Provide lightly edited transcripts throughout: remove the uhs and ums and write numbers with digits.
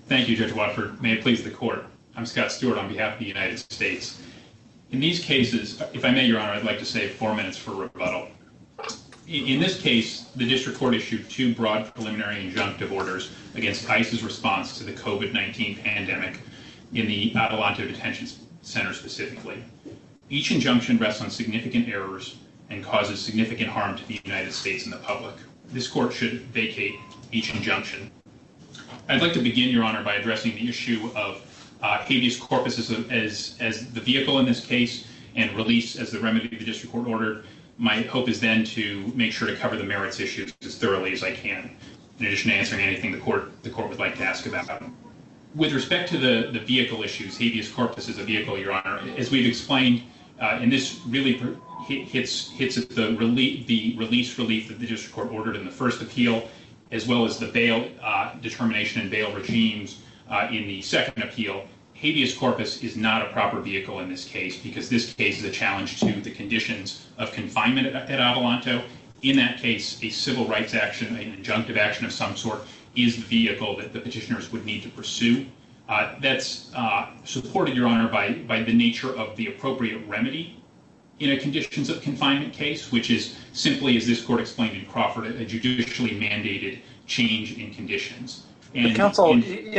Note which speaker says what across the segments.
Speaker 1: Thank you, Judge Watford. May it please the Court. I'm Scott Stewart on behalf of the United States. In these cases, if I may, Your Honor, I'd like to save 4 minutes for rebuttal. In this case, the District Court issued 2 broad preliminary injunctive orders against ICE's response to the COVID-19 pandemic in the Adelanto Detention Center specifically. Each injunction rests on significant errors and causes significant harm to the United States and the public. This Court should vacate each injunction. I'd like to begin, Your Honor, by addressing the issue of habeas corpus as the vehicle in this case and release as the remedy the District Court ordered. My hope is then to make sure to cover the merits issues as thoroughly as I can, in addition to answering anything the court would like to ask about. With respect to the vehicle issues, habeas corpus as a vehicle, Your Honor, as we've explained, and this really hits at the release relief that the District Court ordered in the first appeal, as well as the bail determination and bail regimes in the second appeal. Habeas corpus is not a proper vehicle in this case because this case is a challenge to the conditions of confinement at Adelanto. In that case, a civil rights action, an injunctive action of some sort, is the vehicle that the petitioners would need to pursue. That's supported, Your Honor, by the nature of the appropriate remedy in a conditions of confinement case, which is simply, as this court explained in Crawford, a judicially mandated change in conditions.
Speaker 2: And counsel,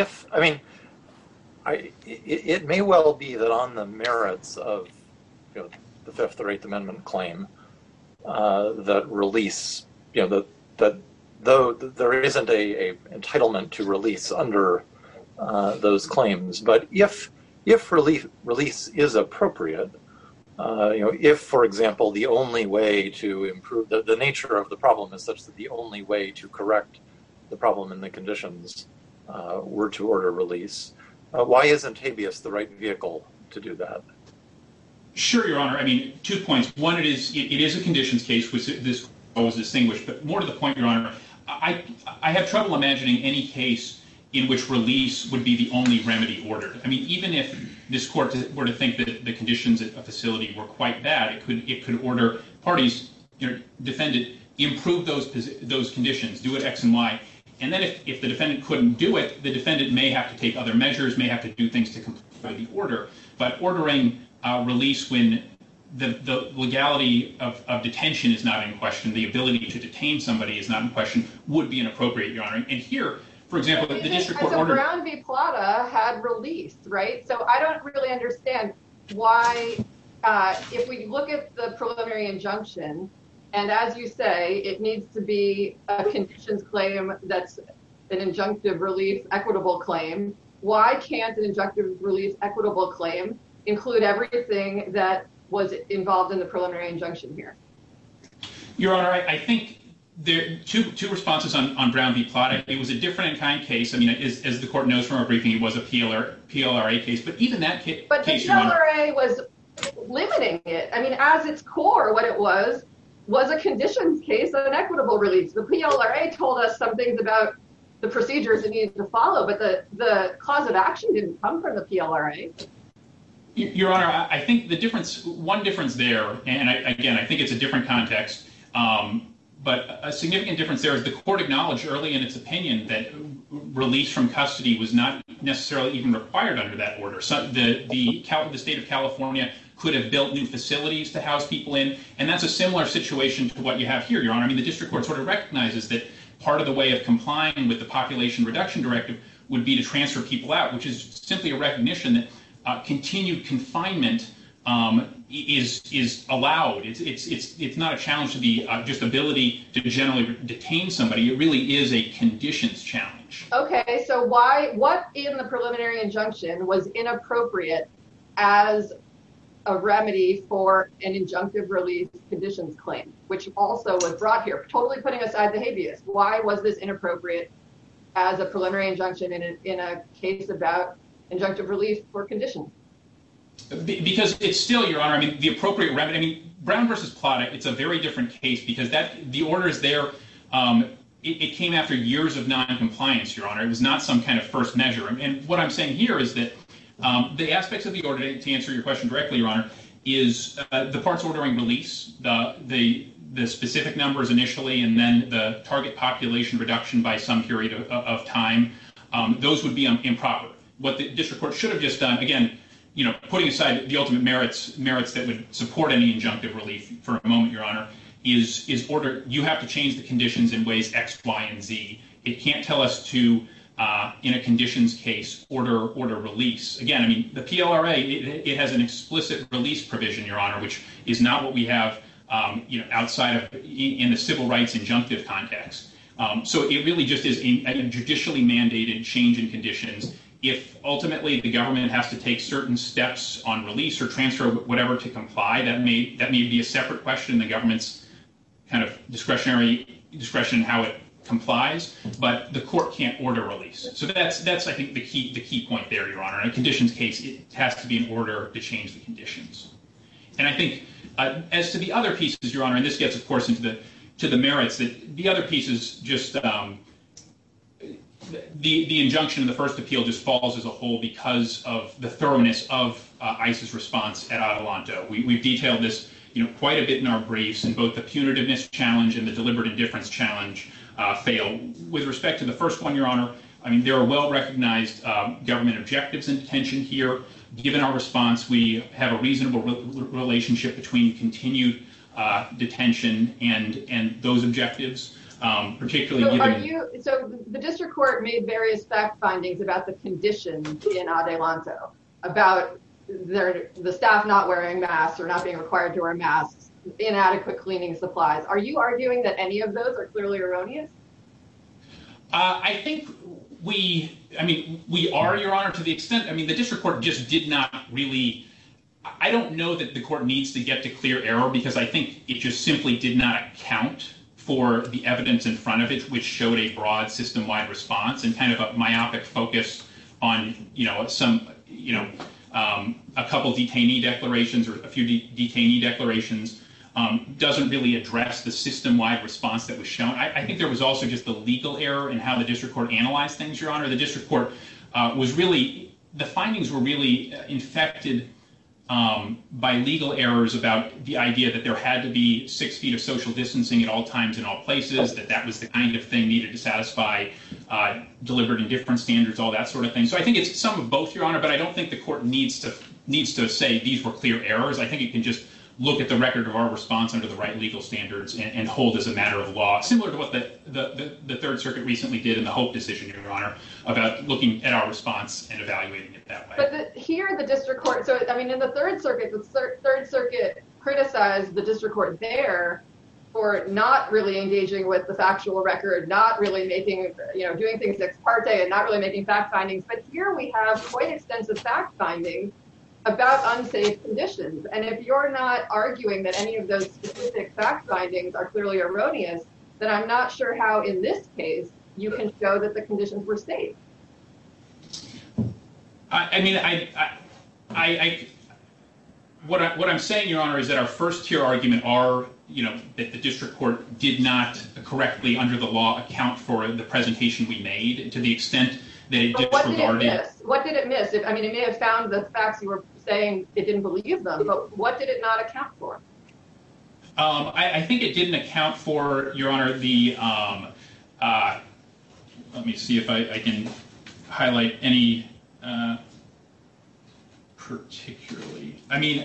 Speaker 2: it may well be that on the merits of the Fifth or Eighth Amendment claim, that release, that though there isn't a entitlement to release under those claims, but if release is appropriate, if, for example, the only way to improve the nature of the problem is such that the only way to correct the problem in the conditions were to order release, why isn't habeas the right vehicle to do that?
Speaker 1: Sure, Your Honor. 2 points. One, it is a conditions case, which this was distinguished, but more to the point, Your Honor, I have trouble imagining any case in which release would be the only remedy ordered. Even if this court were to think that the conditions at a facility were quite bad, it could order parties, defendant, improve those conditions, do it X and Y, and then if the defendant couldn't do it, the defendant may have to take other measures, may have to do things to comply with the order. But ordering release when the legality of detention is not in question, the ability to detain somebody is not in question, would be inappropriate, Your Honor. And here, for example, the district court ordered...
Speaker 3: Brown v. Plata had release, right? So I don't really understand why, if we look at the preliminary injunction, and as you say, it needs to be a conditions claim that's an injunctive relief equitable claim, why can't an injunctive relief equitable claim include everything that was involved in the preliminary injunction here?
Speaker 1: Your Honor, I think there are two responses on Brown v. Plata. It was a different in kind case. As the court knows from our briefing, it was a PLRA case. But even that case,
Speaker 3: but the PLRA was limiting it. As its core, what it was a conditions case of an equitable release. The PLRA told us some things about the procedures it needed to follow, but the cause of action didn't come from the PLRA.
Speaker 1: Your Honor, I think one difference there, and I think it's a different context, but a significant difference there is the court acknowledged early in its opinion that release from custody was not necessarily even required under that order. So the state of California could have built new facilities to house people in, and that's a similar situation to what you have here, Your Honor. The district court sort of recognizes that part of the way of complying with the population reduction directive would be to transfer people out, which is simply a recognition that continued confinement is allowed. It's not a challenge to the just ability to generally detain somebody. It really is a conditions challenge.
Speaker 3: Okay, so what in the preliminary injunction was inappropriate as a remedy for an injunctive release conditions claim, which also was brought here, totally putting aside the habeas? Why was this inappropriate as a preliminary injunction in a case about injunctive relief for conditions?
Speaker 1: Because it's still, Your Honor, the appropriate remedy. Brown versus Plata, it's a very different case because the orders there, it came after years of non-compliance, Your Honor. It was not some kind of first measure. And what I'm saying here is that the aspects of the order, to answer your question directly, Your Honor, is the parts ordering release, the specific numbers initially, and then the target population reduction by some period of time. those would be improper. What the district court should have just done, again, putting aside the ultimate merits that would support any injunctive relief for a moment, Your Honor, is order. You have to change the conditions in ways X, Y, and Z. It can't tell us to, in a conditions case, order release. Again, I mean, the PLRA, it has an explicit release provision, Your Honor, which is not what we have, outside of in the civil rights injunctive context. So it really just is a judicially mandated change in conditions. If ultimately the government has to take certain steps on release or transfer whatever to comply, that may be a separate question. The government's kind of discretion in how it complies, but the court can't order release. So that's I think the key point there, Your Honor. In a conditions case, it has to be an order to change the conditions. And I think as to the other pieces, Your Honor, and this gets, of course, into the merits, that the other pieces just the injunction in the first appeal just falls as a whole because of the thoroughness of ICE's response at Adelanto. We've detailed this, quite a bit in our briefs, and both the punitiveness challenge and the deliberate indifference challenge fail. With respect to the first one, Your Honor, I mean, there are well-recognized government objectives in detention here. Given our response, we have a reasonable relationship between continued detention and those objectives. Particularly given.
Speaker 3: So the district court made various fact findings about the conditions in Adelanto, about the staff not wearing masks or not being required to wear masks, inadequate cleaning supplies. Are you arguing that any of those are clearly erroneous?
Speaker 1: I think we are, Your Honor, to the extent, the district court just did not really. I don't know that the court needs to get to clear error, because I think it just simply did not account for the evidence in front of it, which showed a broad system-wide response and kind of a myopic focus on, a couple detainee declarations or a few detainee declarations doesn't really address the system-wide response that was shown. I think there was also just the legal error in how the district court analyzed things, Your Honor. The district court the findings were really infected by legal errors about the idea that there had to be 6 feet of social distancing at all times in all places, that was the kind of thing needed to satisfy deliberate indifference standards, all that sort of thing. So I think it's some of both, Your Honor, but I don't think the court needs to say these were clear errors. I think it can just look at the record of our response under the right legal standards and hold as a matter of law, similar to what the Third Circuit recently did in the Hope decision, Your Honor, about looking at our response and evaluating it that way.
Speaker 3: But here the district court, so in the Third Circuit, the Third Circuit criticized the district court there for not really engaging with the factual record, not really making, doing things ex parte and not really making fact findings. But here we have quite extensive fact findings about unsafe conditions. And if you're not arguing that any of those specific fact findings are clearly erroneous, then I'm not sure how in this case you can show that the conditions were safe.
Speaker 1: What I'm saying, Your Honor, is that our first tier argument are, that the district court did not correctly under the law account for the presentation we made, to the extent that it disregarded.
Speaker 3: What did it miss? It may have found the facts you were saying it didn't believe them, but what did it not account for?
Speaker 1: I think it didn't account for, Your Honor, the, let me see if I can highlight any particularly.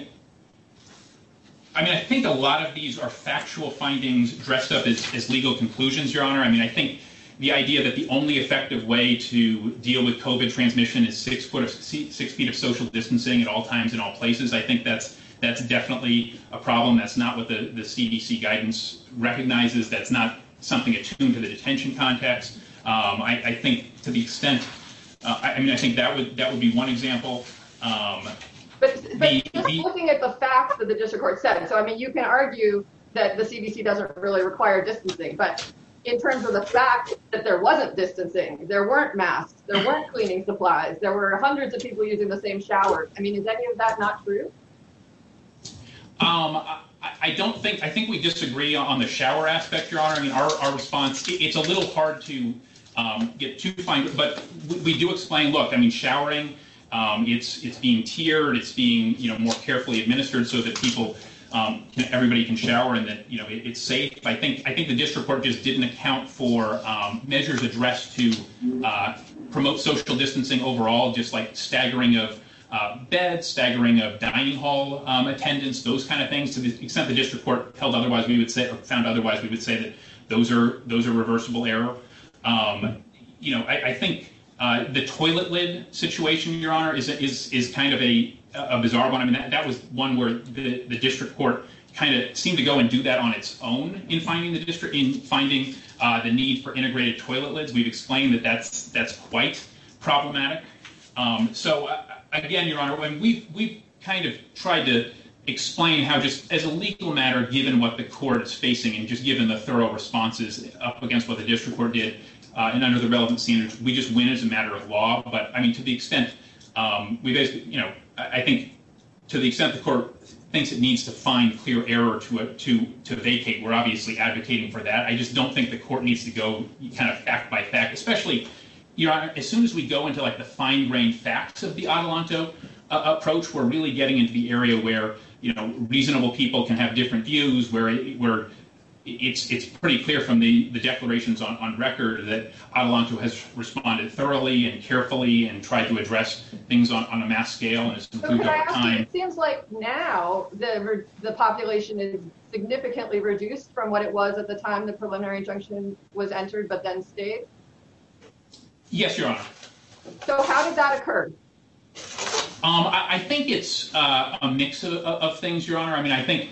Speaker 1: I think a lot of these are factual findings dressed up as legal conclusions, Your Honor. I think the idea that the only effective way to deal with COVID transmission is 6 feet of social distancing at all times in all places, I think that's definitely a problem. That's not what the CDC guidance recognizes. That's not something attuned to the detention context. I think to the extent, I think that would be one example.
Speaker 3: But just looking at the facts that the district court said, so you can argue that the CDC doesn't really require distancing, but in terms of the fact that there wasn't distancing, there weren't masks, there weren't cleaning supplies, there were hundreds of people using the same showers. Is any of that not true?
Speaker 1: I think we disagree on the shower aspect, Your Honor. Our response, it's a little hard to get too fine, but we do explain, look, showering, it's being tiered, it's being, more carefully administered so that people, everybody can shower and that, it's safe. I think the district court just didn't account for measures addressed to promote social distancing overall, just like staggering of beds, staggering of dining hall attendance, those kind of things. To the extent the district court held otherwise, we would say, or found otherwise, we would say that those are reversible error. I think the toilet lid situation, Your Honor, is kind of a bizarre one. I mean, that was one where the district court kind of seemed to go and do that on its own in finding the need for integrated toilet lids. We've explained that that's quite problematic. Again, Your Honor, when we've kind of tried to explain how, just as a legal matter, given what the court is facing and just given the thorough responses up against what the district court did and under the relevant standards, we just win as a matter of law. But I mean, to the extent we basically, I think to the extent the court thinks it needs to find clear error to vacate, we're obviously advocating for that. I just don't think the court needs to go kind of fact by fact, especially, Your Honor, as soon as we go into like the fine-grained facts of the Adelanto approach, we're really getting into the area where reasonable people can have different views, where it's pretty clear from the declarations on record that Adelanto has responded thoroughly and carefully and tried to address things on a mass scale and has improved over time.
Speaker 3: It seems like now the population is significantly reduced from what it was at the time the preliminary injunction was entered, but then stayed. Yes, Your Honor. So how did that occur?
Speaker 1: I think it's a mix of things, Your Honor. I mean, I think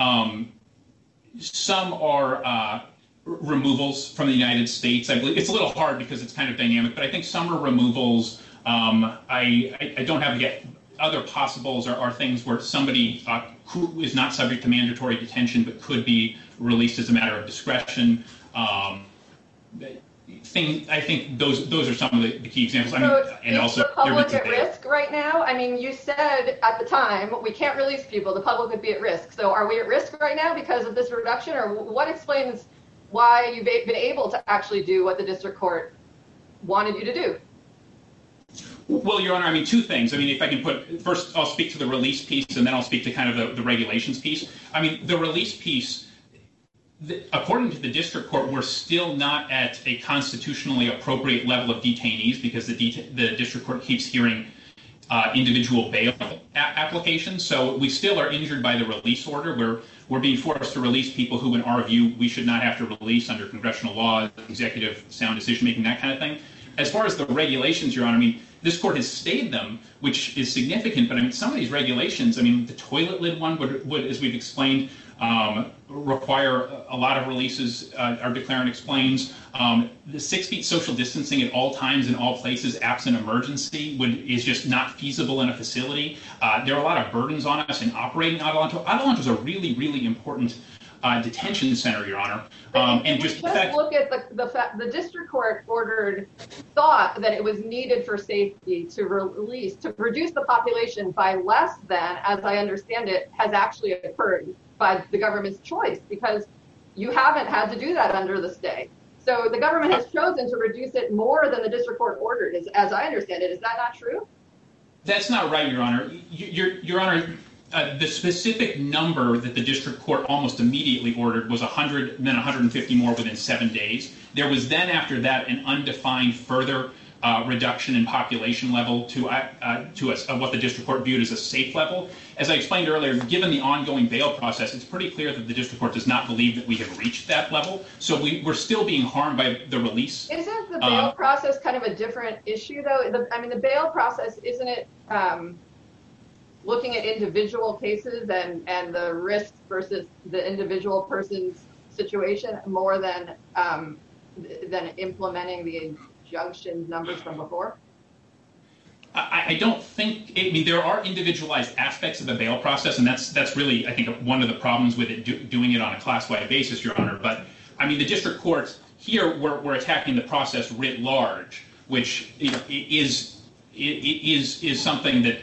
Speaker 1: some are removals from the United States. I believe it's a little hard because it's kind of dynamic, but I think some are removals. I don't have yet. Other possibles are things where somebody who is not subject to mandatory detention but could be released as a matter of discretion. I think those are some of the key examples.
Speaker 3: Is the public at risk right now? I mean, you said at the time we can't release people. The public would be at risk. So are we at risk right now because of this reduction, or what explains why you've been able to actually do what the district court wanted you to do?
Speaker 1: Well, Your Honor, I mean, two things. I mean, if I can first, I'll speak to the release piece, and then I'll speak to kind of the regulations piece. I mean, the release piece, according to the district court, we're still not at a constitutionally appropriate level of detainees because the district court keeps hearing individual bail applications. So we still are injured by the release order, where we're being forced to release people who, in our view, we should not have to release under congressional law, executive sound decision-making, that kind of thing. As far as the regulations, Your Honor, I mean, this court has stayed them, which is significant. But I mean, some of these regulations, I mean, the toilet lid one would, as we've explained, require a lot of releases. Our declarant explains the 6 feet social distancing at all times in all places, absent emergency, is just not feasible in a facility. There are a lot of burdens on us in operating Adelanto. Adelanto is a really, really important detention center, Your Honor.
Speaker 3: And just look at the fact the district court thought that it was needed for safety to reduce the population by less than, as I understand it, has actually occurred by the government's choice, because you haven't had to do that under the stay. So the government has chosen to reduce it more than the district court ordered, as I understand it. Is that not true?
Speaker 1: That's not right, Your Honor. Your Honor, the specific number that the district court almost immediately ordered was 100, and then 150 more within 7 days. There was then, after that, an undefined further reduction in population level to what the district court viewed as a safe level. As I explained earlier, given the ongoing bail process, it's pretty clear that the district court does not believe that we have reached that level. So we're still being harmed by the release.
Speaker 3: Isn't the bail process kind of a different issue, though? The bail process, isn't it looking at individual cases and the risks versus the individual person's situation more than implementing the injunction numbers from before?
Speaker 1: I don't think, I mean, there are individualized aspects of the bail process, and that's really, I think, one of the problems with it, doing it on a class-wide basis, Your Honor. But, I mean, the district courts here, we're attacking the process writ large, which is something that,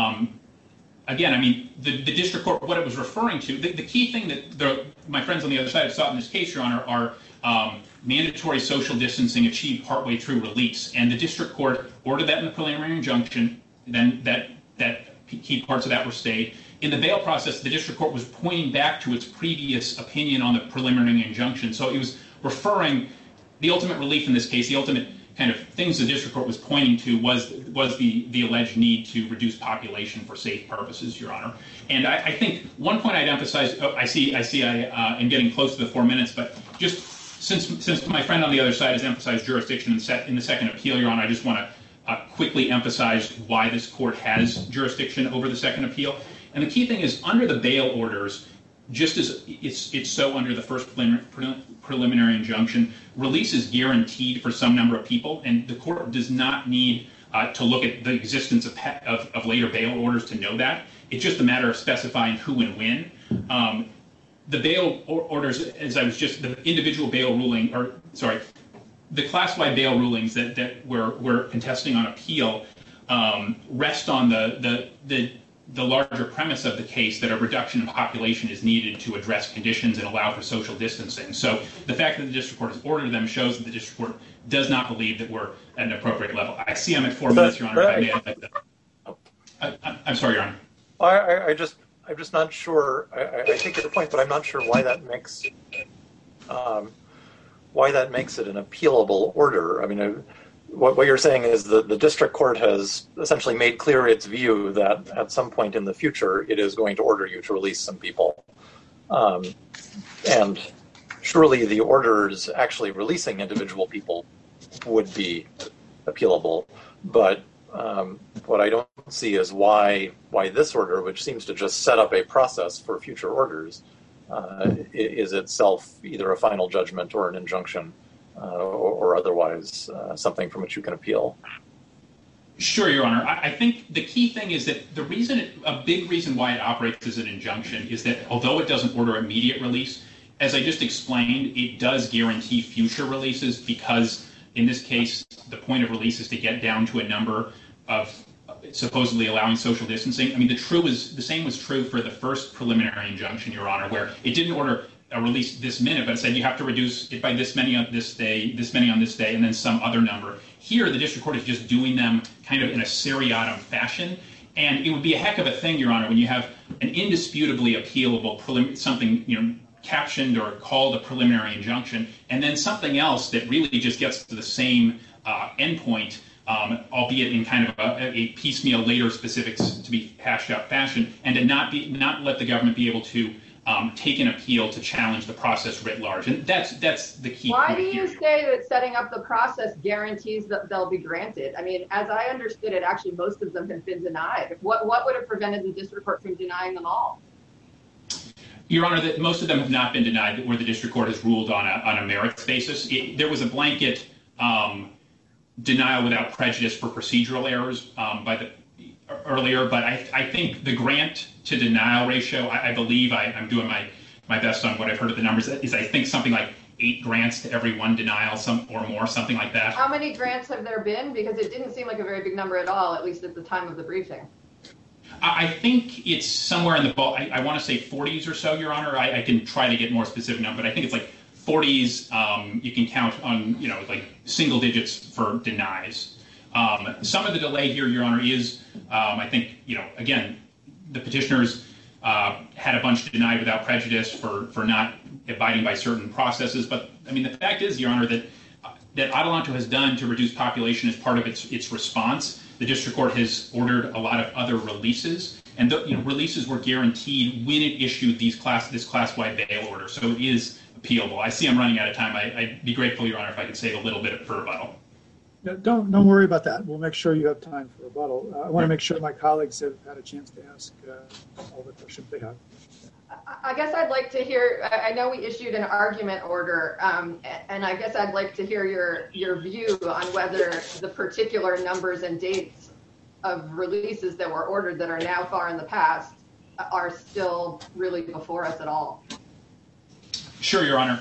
Speaker 1: again, I mean, the district court, what it was referring to, the key thing that my friends on the other side have sought in this case, Your Honor, are mandatory social distancing achieved partway through release. And the district court ordered that in the preliminary injunction, then that key parts of that were stayed. In the bail process, the district court was pointing back to its previous opinion on the preliminary injunction. So it was referring, the ultimate relief in this case, the ultimate kind of things the district court was pointing to was the alleged need to reduce population for safe purposes, Your Honor. And I think one point I'd emphasize. I see. I am getting close to the 4 minutes, but just since my friend on the other side has emphasized jurisdiction in the second appeal, Your Honor, I just want to quickly emphasize why this court has jurisdiction over the second appeal. And the key thing is under the bail orders, just as it's so under the first preliminary injunction, release is guaranteed for some number of people, and the court does not need to look at the existence of later bail orders to know that. It's just a matter of specifying who and when. The bail orders, the individual bail ruling, the class-wide bail rulings that we're contesting on appeal rest on the larger premise of the case that a reduction in population is needed to address conditions and allow for social distancing. So the fact that the district court has ordered them shows that the district court does not believe that we're at an appropriate level. I see I'm at 4 minutes, Your Honor. I'm sorry, Your Honor.
Speaker 2: I'm just not sure. I take your point, but I'm not sure why that makes it an appealable order. I mean, what you're saying is that the district court has essentially made clear its view that at some point in the future it is going to order you to release some people. And surely the orders actually releasing individual people would be appealable. But what I don't see is why this order, which seems to just set up a process for future orders, is itself either a final judgment or an injunction. Or otherwise something from which you can appeal.
Speaker 1: Sure, Your Honor. I think the key thing is that a big reason why it operates as an injunction is that although it doesn't order immediate release, as I just explained, it does guarantee future releases because in this case, the point of release is to get down to a number of supposedly allowing social distancing. I mean, the same was true for the first preliminary injunction, Your Honor, where it didn't order a release this minute, but it said you have to reduce it by this many on this day, this many on this day, and then some other number. Here, the district court is just doing them kind of in a seriatim fashion, and it would be a heck of a thing, Your Honor, when you have an indisputably appealable something, captioned or called a preliminary injunction, and then something else that really just gets to the same endpoint, albeit in kind of a piecemeal later specifics to be hashed out fashion, and to not let the government be able to take an appeal to challenge the process writ large. And that's the key.
Speaker 3: Why do you say that setting up the process guarantees that they'll be granted? I mean, as I understood it, actually most of them have been denied. What would have prevented the district court from denying them all?
Speaker 1: Your Honor, that most of them have not been denied where the district court has ruled on a merits basis. There was a blanket denial without prejudice for procedural errors earlier, but I think the grant to denial ratio, I believe I'm doing my best on what I've heard of the numbers, is I think something like 8 grants to every 1 denial, or more, something like that.
Speaker 3: How many grants have there been? Because it didn't seem like a very big number at all, at least at the time of the briefing.
Speaker 1: I think it's somewhere in the ball. I want to say 40s or so, Your Honor. I can try to get more specific number, but I think it's like 40s. You can count on, like single digits for denies. Some of the delay here, Your Honor, is I think, again, the petitioners had a bunch denied without prejudice for not abiding by certain processes. But I mean, the fact is, Your Honor, that Adelanto has done to reduce population as part of its response. The district court has ordered a lot of other releases, and releases were guaranteed when it issued this class-wide bail order. So it is appealable. I see I'm running out of time. I'd be grateful, Your Honor, if I could save a little bit for rebuttal.
Speaker 4: No, don't worry about that. We'll make sure you have time for rebuttal. I want to make sure my colleagues have had a chance to ask all the questions they have.
Speaker 3: I guess I'd like to hear, I know we issued an argument order, and I guess I'd like to hear your view on whether the particular numbers and dates of releases that were ordered that are now far in the past are still really before us at all.
Speaker 1: Sure, Your Honor.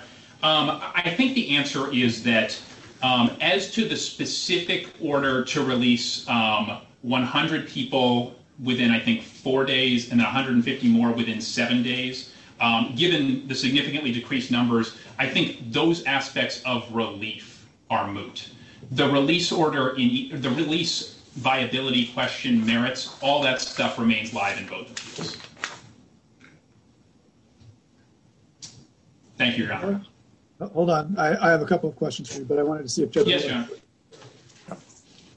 Speaker 1: I think the answer is that as to the specific order to release 100 people within, I think, 4 days, and then 150 more within 7 days. Given the significantly decreased numbers, I think those aspects of relief are moot. The release order, the release viability question, merits, all that stuff remains live in both appeals. Thank you, Your Honor.
Speaker 4: Hold on. I have a couple of questions for you, but I wanted to see if Judge...
Speaker 1: Yes, Your Honor.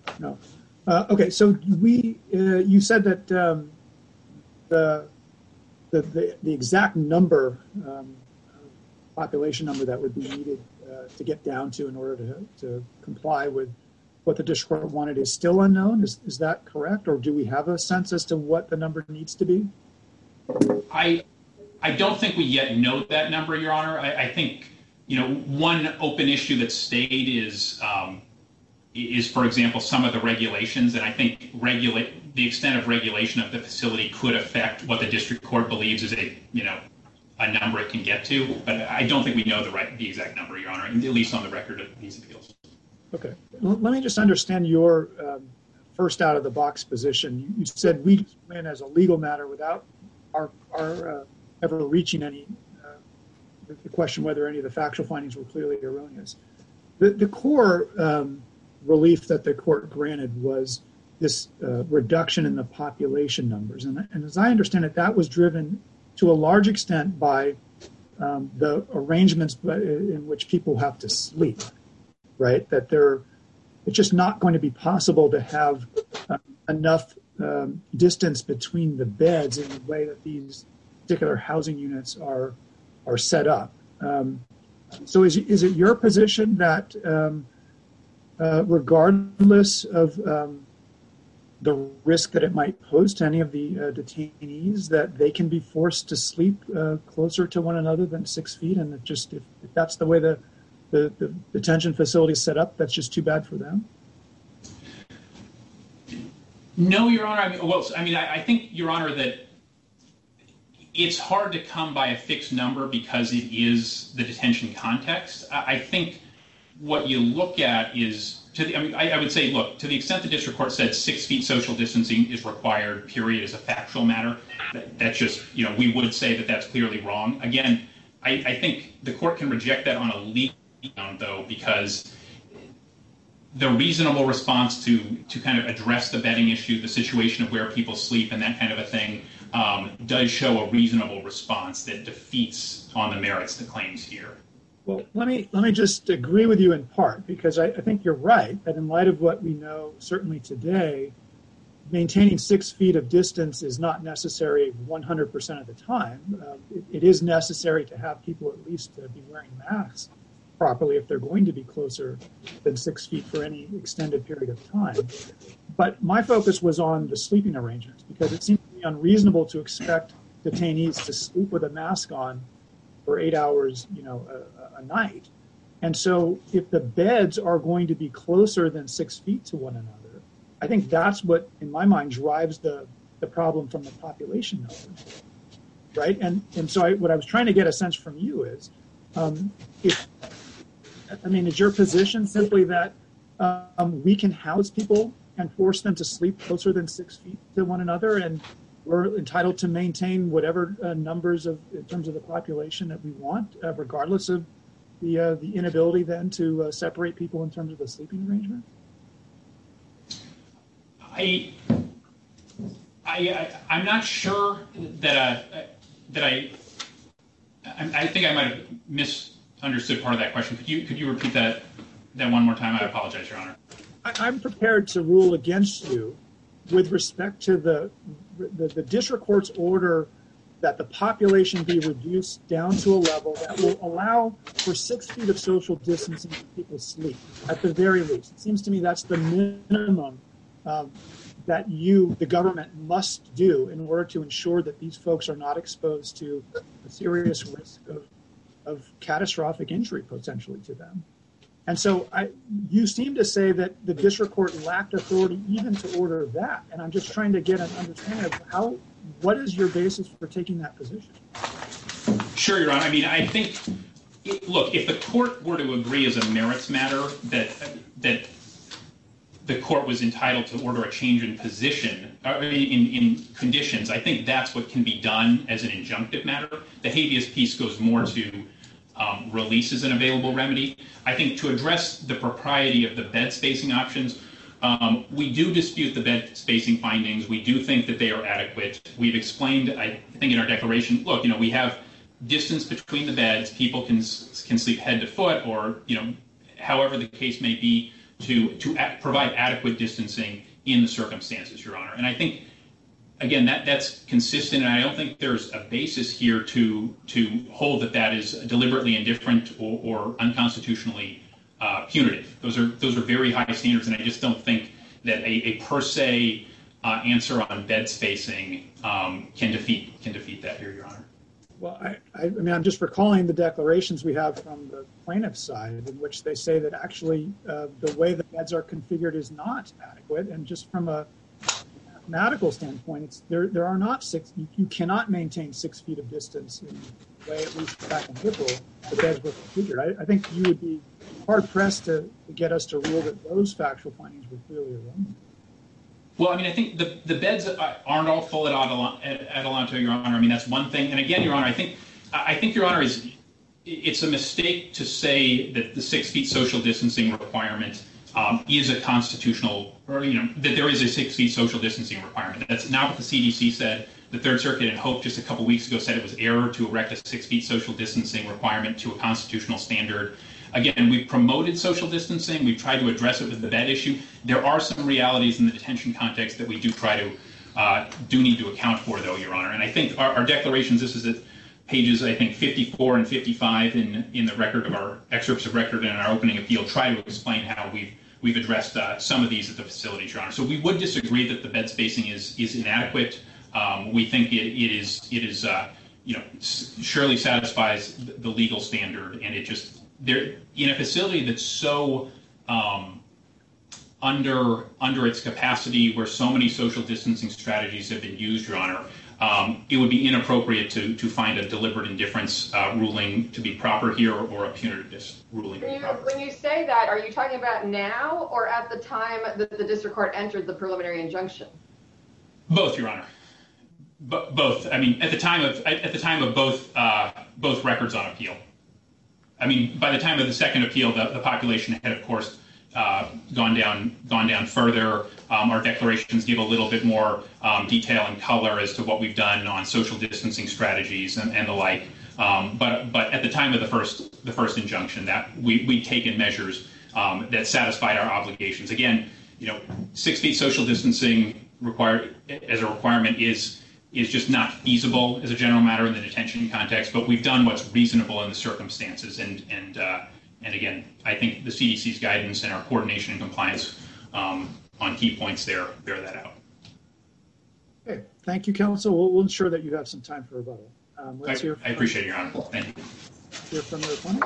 Speaker 4: No. Okay, so you said that the exact number, population number that would be needed to get down to in order to comply with what the district court wanted is still unknown. Is that correct, or do we have a sense as to what the number needs to be?
Speaker 1: I don't think we yet know that number, Your Honor. I think one open issue that stayed is, for example, some of the regulations, and I think the extent of regulation of the facility could affect what the district court believes is a number it can get to. But I don't think we know the exact number, Your Honor, at least on the record of these appeals.
Speaker 4: Okay. Let me just understand your first out of the box position. You said we went as a legal matter without our ever reaching any the question whether any of the factual findings were clearly erroneous. The core relief that the court granted was this reduction in the population numbers, and as I understand it, that was driven to a large extent by the arrangements in which people have to sleep. Right, that it's just not going to be possible to have enough distance between the beds in the way that these particular housing units are set up. So is it your position that regardless of the risk that it might pose to any of the detainees, that they can be forced to sleep closer to one another than 6 feet, and that just if that's the way the detention facility is set up, that's just too bad for them?
Speaker 1: No, Your Honor. I think, Your Honor, that it's hard to come by a fixed number because it is the detention context. I think what you look at is, I would say, look, to the extent the district court said 6 feet social distancing is required, period, as a factual matter, that's just, we would say that that's clearly wrong. Again, I think the court can reject that on a legal ground, though, because the reasonable response to kind of address the bedding issue, the situation of where people sleep and that kind of a thing, does show a reasonable response that defeats on the merits the claims here.
Speaker 4: Well, let me just agree with you in part, because I think you're right that in light of what we know, certainly today, maintaining 6 feet of distance is not necessary 100% of the time. It is necessary to have people at least be wearing masks properly if they're going to be closer than 6 feet for any extended period of time. But my focus was on the sleeping arrangements, because it seems to be unreasonable to expect detainees to sleep with a mask on for 8 hours, a night. And so if the beds are going to be closer than 6 feet to one another, I think that's what, in my mind, drives the problem from the population numbers, right? And so what I was trying to get a sense from you is, is your position simply that we can house people and force them to sleep closer than 6 feet to one another, and we're entitled to maintain whatever numbers in terms of the population that we want, regardless of the inability then to separate people in terms of the sleeping arrangement?
Speaker 1: I'm not sure that I think I might have misunderstood part of that question. Could you repeat that one more time? I apologize, Your Honor.
Speaker 4: I'm prepared to rule against you with respect to the district court's order that the population be reduced down to a level that will allow for 6 feet of social distancing when people sleep, at the very least. It seems to me that's the minimum that the government, must do in order to ensure that these folks are not exposed to a serious risk of catastrophic injury potentially to them. And so you seem to say that the district court lacked authority even to order that. And I'm just trying to get an understanding of what is your basis for taking that position?
Speaker 1: Sure, Your Honor. I think, look, if the court were to agree as a merits matter that the court was entitled to order a change in position, in conditions, I think that's what can be done as an injunctive matter. The habeas piece goes more to release as an available remedy. I think to address the propriety of the bed spacing options, we do dispute the bed spacing findings. We do think that they are adequate. We've explained, I think in our declaration, look, we have distance between the beds. People can sleep head to foot, or, however the case may be. provide adequate distancing in the circumstances, Your Honor. And I think, again, that's consistent, and I don't think there's a basis here to hold that is deliberately indifferent or unconstitutionally punitive. Those are very high standards, and I just don't think that a per se answer on bed spacing can defeat that here, Your Honor.
Speaker 4: Well, I mean, I'm just recalling the declarations we have from the plaintiff's side, in which they say that actually the way the beds are configured is not adequate, and just from a mathematical standpoint, there are not you cannot maintain 6 feet of distance in the way, at least back in Hippo, the beds were configured. I think you would be hard pressed to get us to rule that those factual findings were clearly erroneous.
Speaker 1: Well, I mean, I think the beds aren't all full at Adelanto, Your Honor. I mean, that's one thing. And again, Your Honor, I think Your Honor, it's a mistake to say that the 6 feet social distancing requirement is a constitutional, or, that there is a 6 feet social distancing requirement. That's not what the CDC said. The Third Circuit in Hope just a couple weeks ago said it was error to erect a 6 feet social distancing requirement to a constitutional standard. Again, we've promoted social distancing. We've tried to address it with the bed issue. There are some realities in the detention context that we do need to account for, though, Your Honor. And I think our declarations, this is at pages, I think, 54 and 55 in the record of our excerpts of record in our opening appeal, try to explain how we've addressed some of these at the facilities, Your Honor. So we would disagree that the bed spacing is inadequate. We think it surely satisfies the legal standard, and it just, in a facility that's so under its capacity, where so many social distancing strategies have been used, Your Honor, it would be inappropriate to find a deliberate indifference ruling to be proper here, or a punitive ruling to be proper.
Speaker 3: When you say that, are you talking about now or at the time that the district court entered the preliminary injunction?
Speaker 1: Both, Your Honor. Both. I mean, at the time of both records on appeal. I mean, by the time of the second appeal, the population had, of course, gone down further. Our declarations give a little bit more detail and color as to what we've done on social distancing strategies and the like. But at the time of the first injunction, that we'd taken measures that satisfied our obligations. Again, 6 feet social distancing required as a requirement is just not feasible as a general matter in the detention context, but we've done what's reasonable in the circumstances. And again, I think the CDC's guidance and our coordination and compliance on key points there bear that out.
Speaker 4: Okay, thank you, counsel. We'll ensure that you have some time for rebuttal.
Speaker 1: I appreciate it, Your Honor. Thank you.
Speaker 4: Hear from the opponent.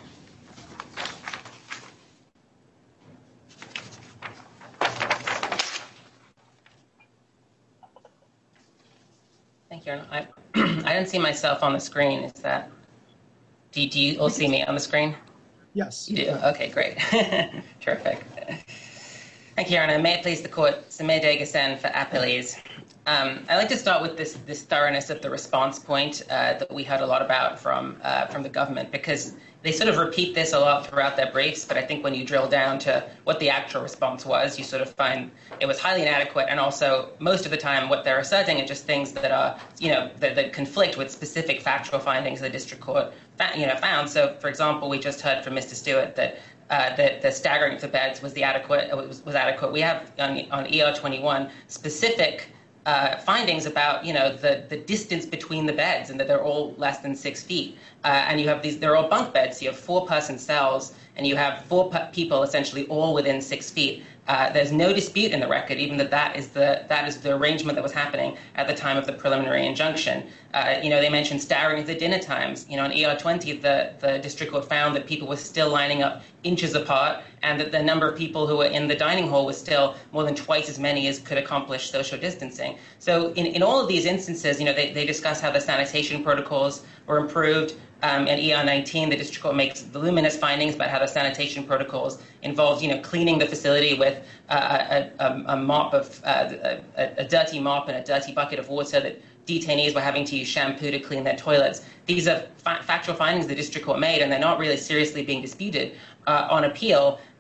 Speaker 5: Thank you. I didn't see myself on the screen. Is that? Do you all see me on the screen?
Speaker 4: Yes.
Speaker 5: You do? Okay, great. Terrific. Thank you, Your Honor. May it please the court, Samir Degasen for appellees. I'd like to start with this thoroughness of the response point that we heard a lot about from the government, because they sort of repeat this a lot throughout their briefs, but I think when you drill down to what the actual response was, you sort of find it was highly inadequate, and also most of the time what they're asserting are just things that are, that conflict with specific factual findings the district court found. So, for example, we just heard from Mr. Stewart that the staggering of the beds was adequate. We have on ER 21 specific findings about the distance between the beds, and that they're all less than 6 feet. And you have they're all bunk beds. So you have 4-person cells, and you have 4 people essentially all within 6 feet. There's no dispute in the record, even that is the arrangement that was happening at the time of the preliminary injunction. They mentioned staggering of the dinner times. On ER 20, the district court found that people were still lining up inches apart, and that the number of people who were in the dining hall was still more than twice as many as could accomplish social distancing. So in all of these instances, they discuss how the sanitation protocols were improved. In ER 19, the district court makes voluminous findings about how the sanitation protocols involved, cleaning the facility with a mop of a dirty mop and a dirty bucket of water, that detainees were having to use shampoo to clean their toilets. These are factual findings the district court made, and they're not really seriously being disputed on appeal.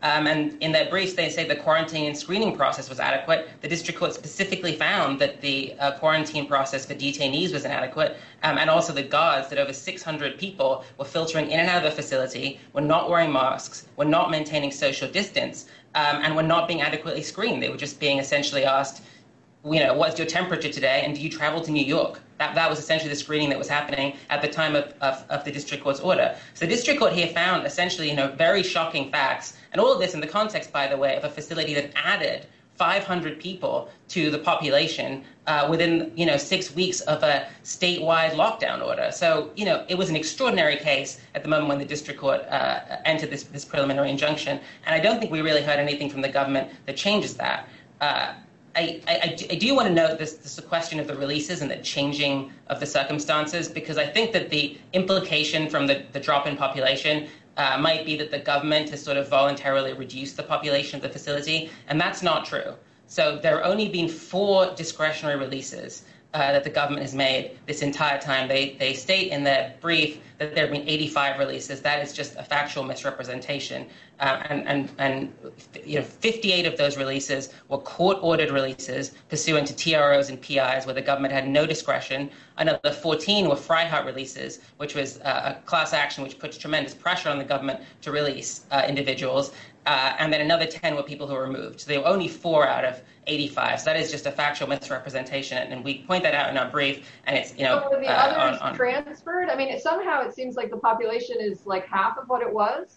Speaker 5: And in their briefs, they say the quarantine and screening process was adequate. The district court specifically found that the quarantine process for detainees was inadequate, and also the guards, that over 600 people were filtering in and out of the facility, were not wearing masks, were not maintaining social distance, and were not being adequately screened. They were just being essentially asked, what's your temperature today, and do you travel to New York? That was essentially the screening that was happening at the time of the district court's order. So the district court here found essentially, very shocking facts, and all of this in the context, by the way, of a facility that added 500 people to the population within, 6 weeks of a statewide lockdown order. So, it was an extraordinary case at the moment when the district court entered this preliminary injunction, and I don't think we really heard anything from the government that changes that. I do want to note this question of the releases and the changing of the circumstances, because I think that the implication from the drop in population might be that the government has sort of voluntarily reduced the population of the facility, and that's not true. So there have only been 4 discretionary releases that the government has made this entire time. They state in their brief that there have been 85 releases. That is just a factual misrepresentation. And 58 of those releases were court-ordered releases pursuant to TROs and PIs where the government had no discretion. Another 14 were Freiheit releases, which was a class action which puts tremendous pressure on the government to release individuals. And then another 10 were people who were removed. So there were only 4 out of 85. So that is just a factual misrepresentation, and we point that out in our brief. And it's
Speaker 3: So were the others transferred? I mean, somehow it seems like the population is like half of what it was.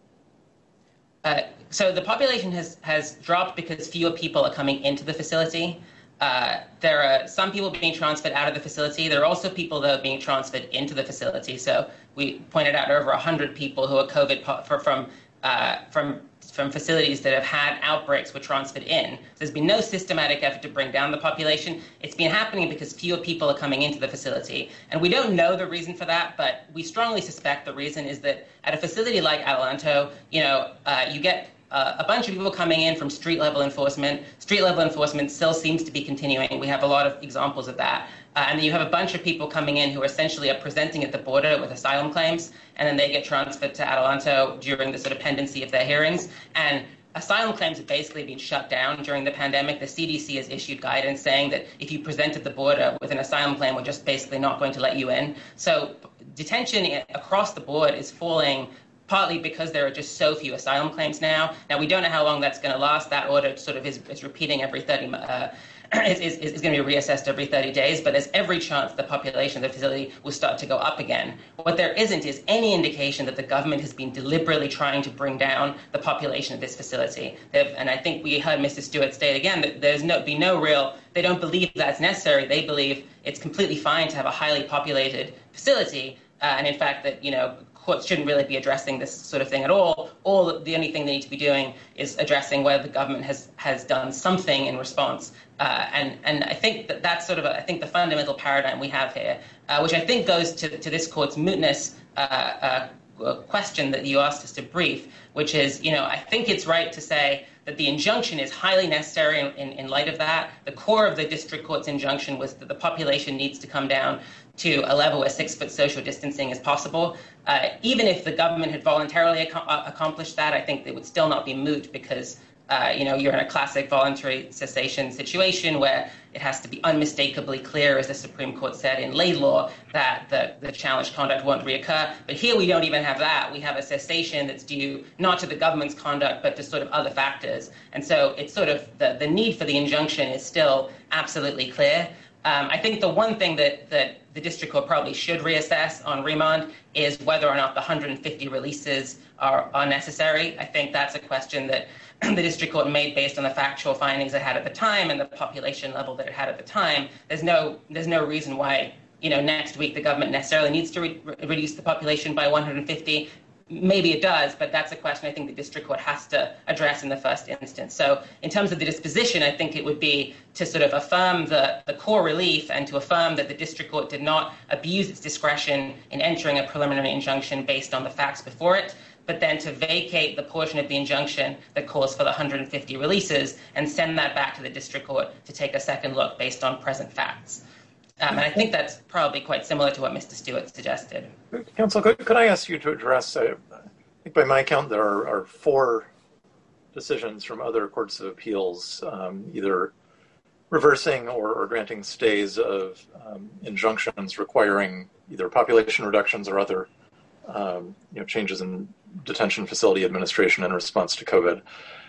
Speaker 5: So the population has dropped because fewer people are coming into the facility. There are some people being transferred out of the facility. There are also people that are being transferred into the facility. So we pointed out over 100 people who are COVID from facilities that have had outbreaks were transferred in. So there's been no systematic effort to bring down the population. It's been happening because fewer people are coming into the facility. And we don't know the reason for that, but we strongly suspect the reason is that at a facility like Adelanto, you get a bunch of people coming in from street-level enforcement. Street-level enforcement still seems to be continuing. We have a lot of examples of that. And then you have a bunch of people coming in who essentially are presenting at the border with asylum claims, and then they get transferred to Adelanto during the sort of pendency of their hearings. And asylum claims have basically been shut down during the pandemic. The CDC has issued guidance saying that if you present at the border with an asylum claim, we're just basically not going to let you in. So detention across the board is falling, partly because there are just so few asylum claims now. Now, we don't know how long that's going to last. That order sort of is repeating every 30 is going to be reassessed every 30 days, but there's every chance the population of the facility will start to go up again. What there isn't is any indication that the government has been deliberately trying to bring down the population of this facility. And I think we heard Mr. Stewart state again that they don't believe that's necessary. They believe it's completely fine to have a highly populated facility, and in fact that, courts shouldn't really be addressing this sort of thing at all. The only thing they need to be doing is addressing whether the government has done something in response. And I think that's sort of the fundamental paradigm we have here, which I think goes to this court's mootness question that you asked us to brief, which is, I think it's right to say that the injunction is highly necessary in light of that. The core of the district court's injunction was that the population needs to come down to a level where 6-foot social distancing is possible. Even if the government had voluntarily accomplished that, I think it would still not be moot because, you're in a classic voluntary cessation situation where it has to be unmistakably clear, as the Supreme Court said in Laidlaw, that the challenged conduct won't reoccur. But here we don't even have that. We have a cessation that's due not to the government's conduct, but to sort of other factors. And so it's sort of the need for the injunction is still absolutely clear. I think the one thing that the district court probably should reassess on remand is whether or not the 150 releases are necessary. I think that's a question that the district court made based on the factual findings it had at the time and the population level that it had at the time. There's no reason why, next week the government necessarily needs to reduce the population by 150. Maybe it does, but that's a question I think the district court has to address in the first instance. So in terms of the disposition, I think it would be to sort of affirm the core relief and to affirm that the district court did not abuse its discretion in entering a preliminary injunction based on the facts before it, but then to vacate the portion of the injunction that calls for the 150 releases and send that back to the district court to take a second look based on present facts. And I think that's probably quite similar to what Mr. Stewart suggested.
Speaker 2: Counsel, could I ask you to address, I think by my count there are 4 decisions from other courts of appeals, either reversing or granting stays of injunctions requiring either population reductions or other changes in detention facility administration in response to COVID.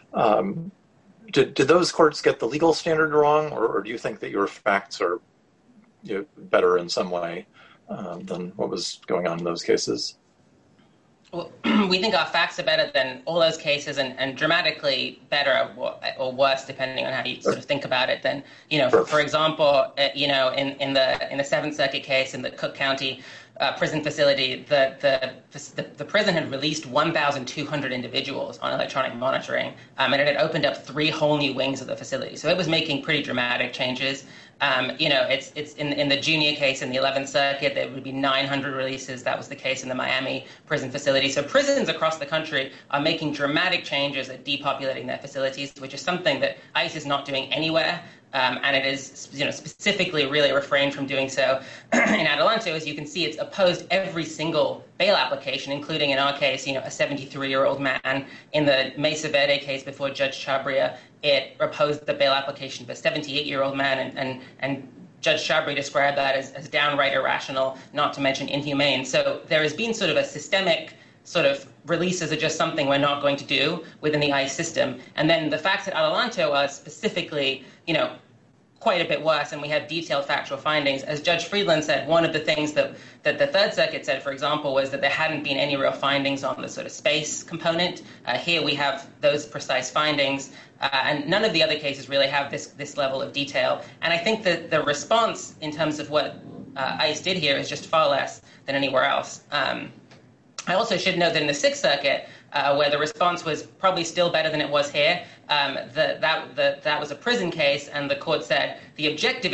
Speaker 2: Did those courts get the legal standard wrong, or do you think that your facts are better in some way than what was going on in those cases?
Speaker 5: Well, we think our facts are better than all those cases, and dramatically better or worse, depending on how you sort of think about it. Than for example, in the Seventh Circuit case in the Cook County prison facility, the prison had released 1,200 individuals on electronic monitoring, and it had opened up 3 whole new wings of the facility. So it was making pretty dramatic changes. It's in the junior case in the 11th Circuit, there would be 900 releases. That was the case in the Miami prison facility. So prisons across the country are making dramatic changes at depopulating their facilities, which is something that ICE is not doing anywhere. And it is, specifically really refrained from doing so in Adelanto. As you can see, it's opposed every single bail application, including in our case, a 73-year-old man. In the Mesa Verde case before Judge Chabria, it opposed the bail application of a 78-year-old man, and Judge Chabria described that as downright irrational, not to mention inhumane. So there has been sort of a systemic sort of releases are just something we're not going to do within the ICE system. And then the facts at Adelanto are specifically, quite a bit worse, and we have detailed factual findings. As Judge Friedland said, one of the things that the Third Circuit said, for example, was that there hadn't been any real findings on the sort of space component. Here we have those precise findings, and none of the other cases really have this level of detail. And I think that the response in terms of what ICE did here is just far less than anywhere else. I also should note that in the Sixth Circuit, where the response was probably still better than it was here, that was a prison case, and the court said the objective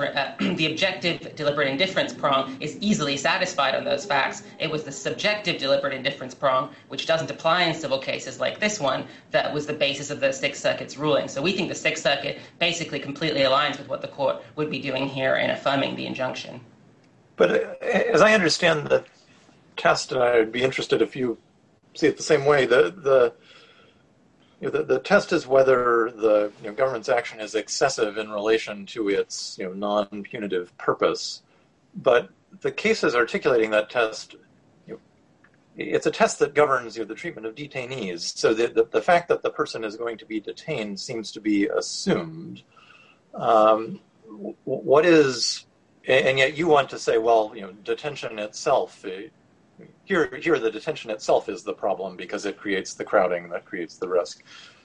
Speaker 5: deliberate indifference prong is easily satisfied on those facts. It was the subjective deliberate indifference prong, which doesn't apply in civil cases like this one, that was the basis of the Sixth Circuit's ruling. So we think the Sixth Circuit basically completely aligns with what the court would be doing here in affirming the injunction.
Speaker 2: But as I understand the test, and I'd be interested if you see it the same way, the test is whether the government's action is excessive in relation to its non-punitive purpose. But the cases articulating that test, it's a test that governs the treatment of detainees. So the fact that the person is going to be detained seems to be assumed. What is, and yet you want to say, well, detention itself. Here, the detention itself is the problem because it creates the crowding that creates the risk.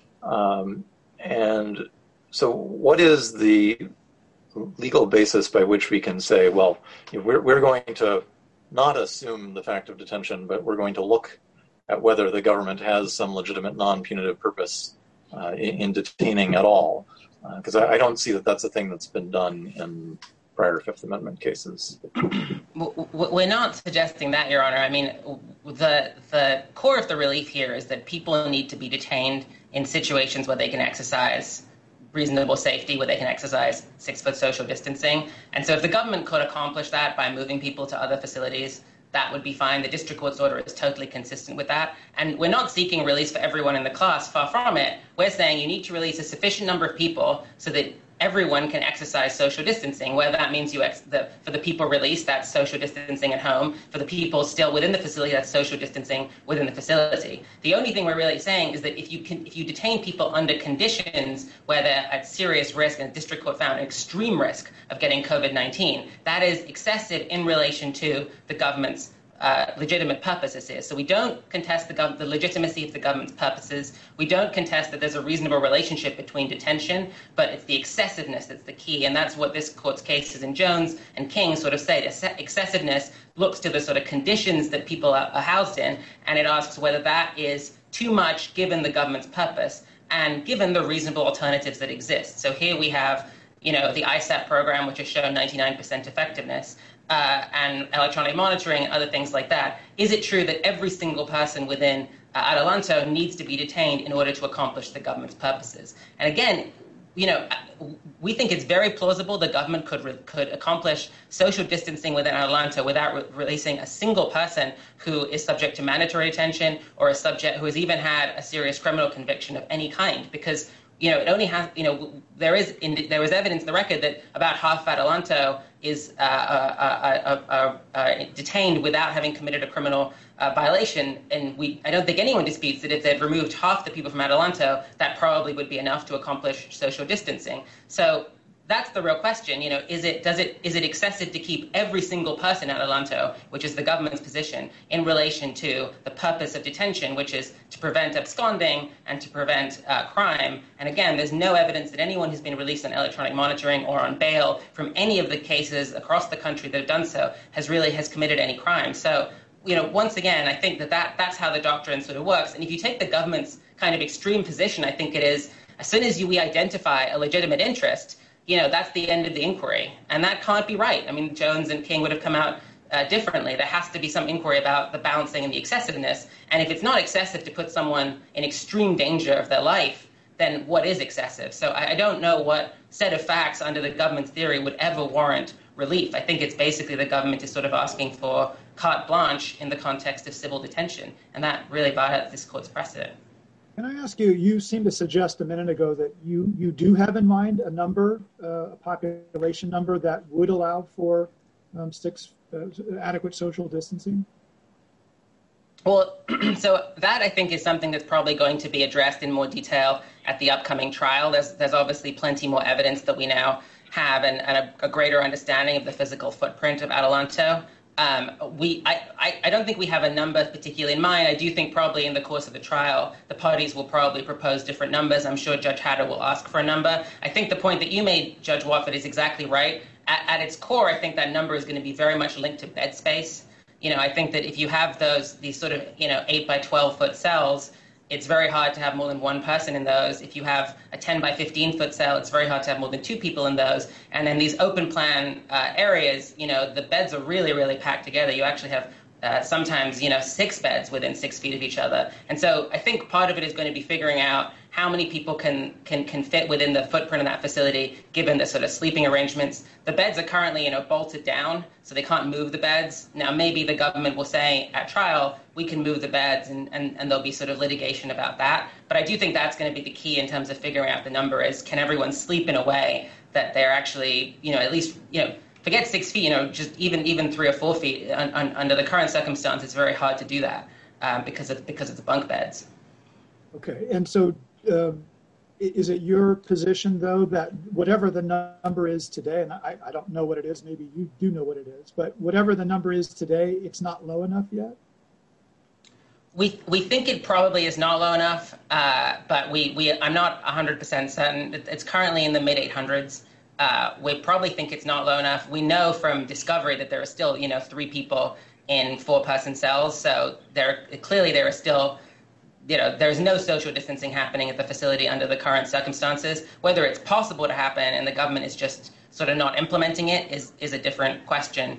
Speaker 2: And so what is the legal basis by which we can say, well, we're going to not assume the fact of detention, but we're going to look at whether the government has some legitimate non-punitive purpose in detaining at all? Because I don't see that that's a thing that's been done in prior Fifth Amendment cases.
Speaker 5: We're not suggesting that, Your Honor. I mean, the core of the relief here is that people need to be detained in situations where they can exercise reasonable safety, where they can exercise 6-foot social distancing. And so if the government could accomplish that by moving people to other facilities, that would be fine. The district court's order is totally consistent with that. And we're not seeking release for everyone in the class. Far from it. We're saying you need to release a sufficient number of people so that everyone can exercise social distancing, whether that means for the people released, that's social distancing at home. For the people still within the facility, that's social distancing within the facility. The only thing we're really saying is that if you detain people under conditions where they're at serious risk, and the district court found an extreme risk of getting COVID-19, that is excessive in relation to the government's legitimate purposes here. So we don't contest the legitimacy of the government's purposes. We don't contest that there's a reasonable relationship between detention, but it's the excessiveness that's the key. And that's what this court's cases in Jones and King sort of say. Excessiveness looks to the sort of conditions that people are housed in, and it asks whether that is too much given the government's purpose and given the reasonable alternatives that exist. So here we have, the ISAP program, which has shown 99% effectiveness, and electronic monitoring and other things like that. Is it true that every single person within Adelanto needs to be detained in order to accomplish the government's purposes? And again, we think it's very plausible the government could accomplish social distancing within Atlanta without releasing a single person who is subject to mandatory detention or a subject who has even had a serious criminal conviction of any kind. Because it only has there was evidence in the record that about half of Adelanto is detained without having committed a criminal violation, and I don't think anyone disputes that if they'd removed half the people from Adelanto, that probably would be enough to accomplish social distancing. So that's the real question. Is it excessive to keep every single person at Adelanto, which is the government's position, in relation to the purpose of detention, which is to prevent absconding and to prevent crime? And again, there's no evidence that anyone who's been released on electronic monitoring or on bail from any of the cases across the country that have done so has committed any crime. So, once again, I think that's how the doctrine sort of works. And if you take the government's kind of extreme position, I think it is, as soon as we identify a legitimate interest, that's the end of the inquiry. And that can't be right. I mean, Jones and King would have come out differently. There has to be some inquiry about the balancing and the excessiveness. And if it's not excessive to put someone in extreme danger of their life, then what is excessive? So I don't know what set of facts under the government's theory would ever warrant relief. I think it's basically the government is sort of asking for carte blanche in the context of civil detention. And that really violates this court's precedent.
Speaker 4: Can I ask you, you seemed to suggest a minute ago that you do have in mind a number, a population number that would allow for adequate social distancing?
Speaker 5: Well, so that I think is something that's probably going to be addressed in more detail at the upcoming trial. There's obviously plenty more evidence that we now have and a greater understanding of the physical footprint of Adelanto. I don't think we have a number particularly in mind. I do think probably in the course of the trial, the parties will probably propose different numbers. I'm sure Judge Hatter will ask for a number. I think the point that you made, Judge Watford, is exactly right. At its core, I think that number is going to be very much linked to bed space. I think that if you have these sort of 8 by 12 foot cells, it's very hard to have more than one person in those. If you have a 10 by 15 foot cell, it's very hard to have more than two people in those. And then these open plan areas, the beds are really, really packed together. You actually have sometimes, 6 beds within 6 feet of each other. And so I think part of it is going to be figuring out how many people can fit within the footprint of that facility, given the sort of sleeping arrangements. The beds are currently, bolted down, so they can't move the beds. Now, maybe the government will say at trial, we can move the beds, and there'll be sort of litigation about that. But I do think that's going to be the key in terms of figuring out the number is, can everyone sleep in a way that they're actually, at least, forget 6 feet, just even 3 or 4 feet. Under the current circumstances, it's very hard to do that because of the bunk beds.
Speaker 4: Okay, and so is it your position, though, that whatever the number is today, and I don't know what it is, maybe you do know what it is, but whatever the number is today, it's not low enough yet?
Speaker 5: We think it probably is not low enough, but I'm not 100% certain. It's currently in the mid-800s. We probably think it's not low enough. We know from discovery that there are still, 3 people in 4-person cells. So there are still, there's no social distancing happening at the facility under the current circumstances. Whether it's possible to happen and the government is just sort of not implementing it is a different question.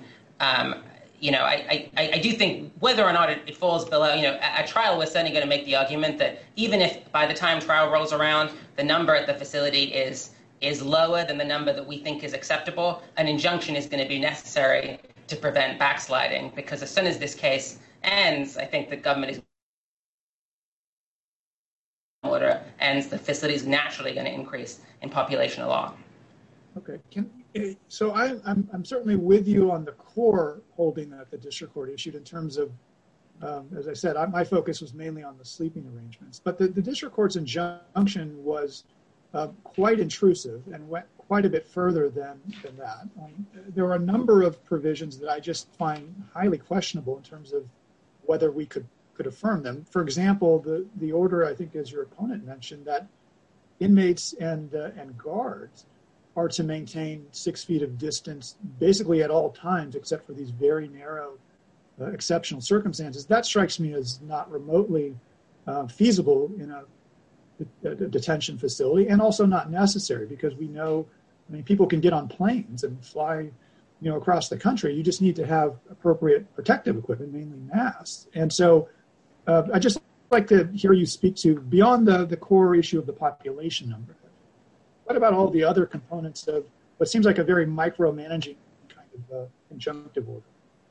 Speaker 5: I do think whether or not it falls below, at trial, we're certainly going to make the argument that even if by the time trial rolls around, the number at the facility is lower than the number that we think is acceptable, an injunction is going to be necessary to prevent backsliding, because as soon as this case ends, I think the government is order ends, the facility is naturally going to increase in population along.
Speaker 4: Okay. So I'm certainly with you on the core holding that the district court issued in terms of, as I said, my focus was mainly on the sleeping arrangements. But the district court's injunction was quite intrusive and went quite a bit further than that. There were a number of provisions that I just find highly questionable in terms of whether we could affirm them. For example, the order, I think, as your opponent mentioned, that inmates and guards are to maintain 6 feet of distance basically at all times, except for these very narrow exceptional circumstances. That strikes me as not remotely feasible in a detention facility, and also not necessary, because we know, people can get on planes and fly, across the country. You just need to have appropriate protective equipment, mainly masks. And so I just like to hear you speak to, beyond the core issue of the population number, what about all the other components of what seems like a very micromanaging kind of injunctive order?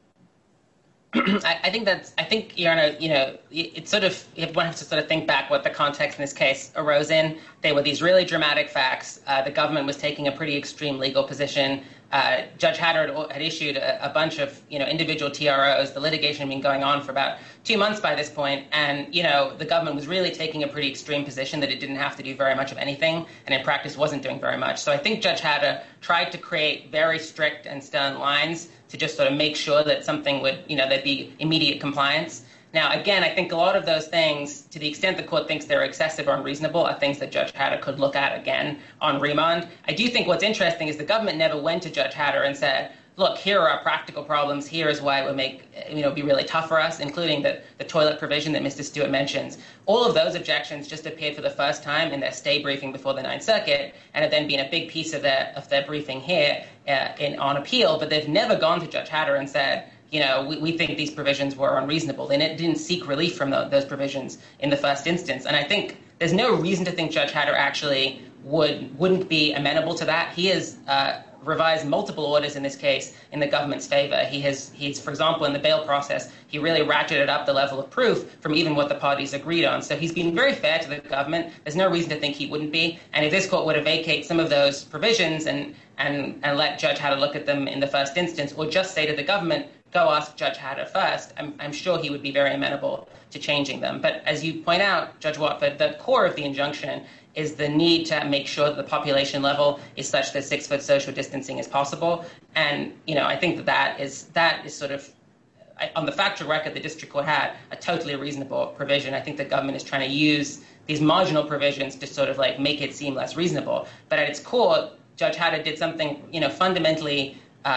Speaker 5: I think, Your Honor, it's sort of, one has to sort of think back what the context in this case arose in. There were these really dramatic facts. The government was taking a pretty extreme legal position. Judge Hatter had issued a bunch of, individual TROs. The litigation had been going on for about 2 months by this point. And, the government was really taking a pretty extreme position that it didn't have to do very much of anything, and in practice wasn't doing very much. So I think Judge Hatter tried to create very strict and stern lines to just sort of make sure that something would, there'd be immediate compliance. Now, again, I think a lot of those things, to the extent the court thinks they're excessive or unreasonable, are things that Judge Hatter could look at again on remand. I do think what's interesting is the government never went to Judge Hatter and said, look, here are our practical problems. Here is why it would be really tough for us, including the toilet provision that Mr. Stewart mentions. All of those objections just appeared for the first time in their stay briefing before the Ninth Circuit, and have then been a big piece of their briefing here on appeal. But they've never gone to Judge Hatter and said, we think these provisions were unreasonable. They didn't seek relief from those provisions in the first instance. And I think there's no reason to think Judge Hatter actually wouldn't be amenable to that. He has revised multiple orders in this case in the government's favor. He's, for example, in the bail process, he really ratcheted up the level of proof from even what the parties agreed on. So he's been very fair to the government. There's no reason to think he wouldn't be. And if this court were to vacate some of those provisions and let Judge Hatter look at them in the first instance, or just say to the government, go ask Judge Hatter first, I'm sure he would be very amenable to changing them. But as you point out, Judge Watford, the core of the injunction is the need to make sure that the population level is such that 6-foot social distancing is possible. And, I think that is sort of, on the factual record, the district court had a totally reasonable provision. I think the government is trying to use these marginal provisions to sort of like make it seem less reasonable. But at its core, Judge Hatter did something, fundamentally,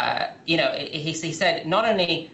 Speaker 5: he said not only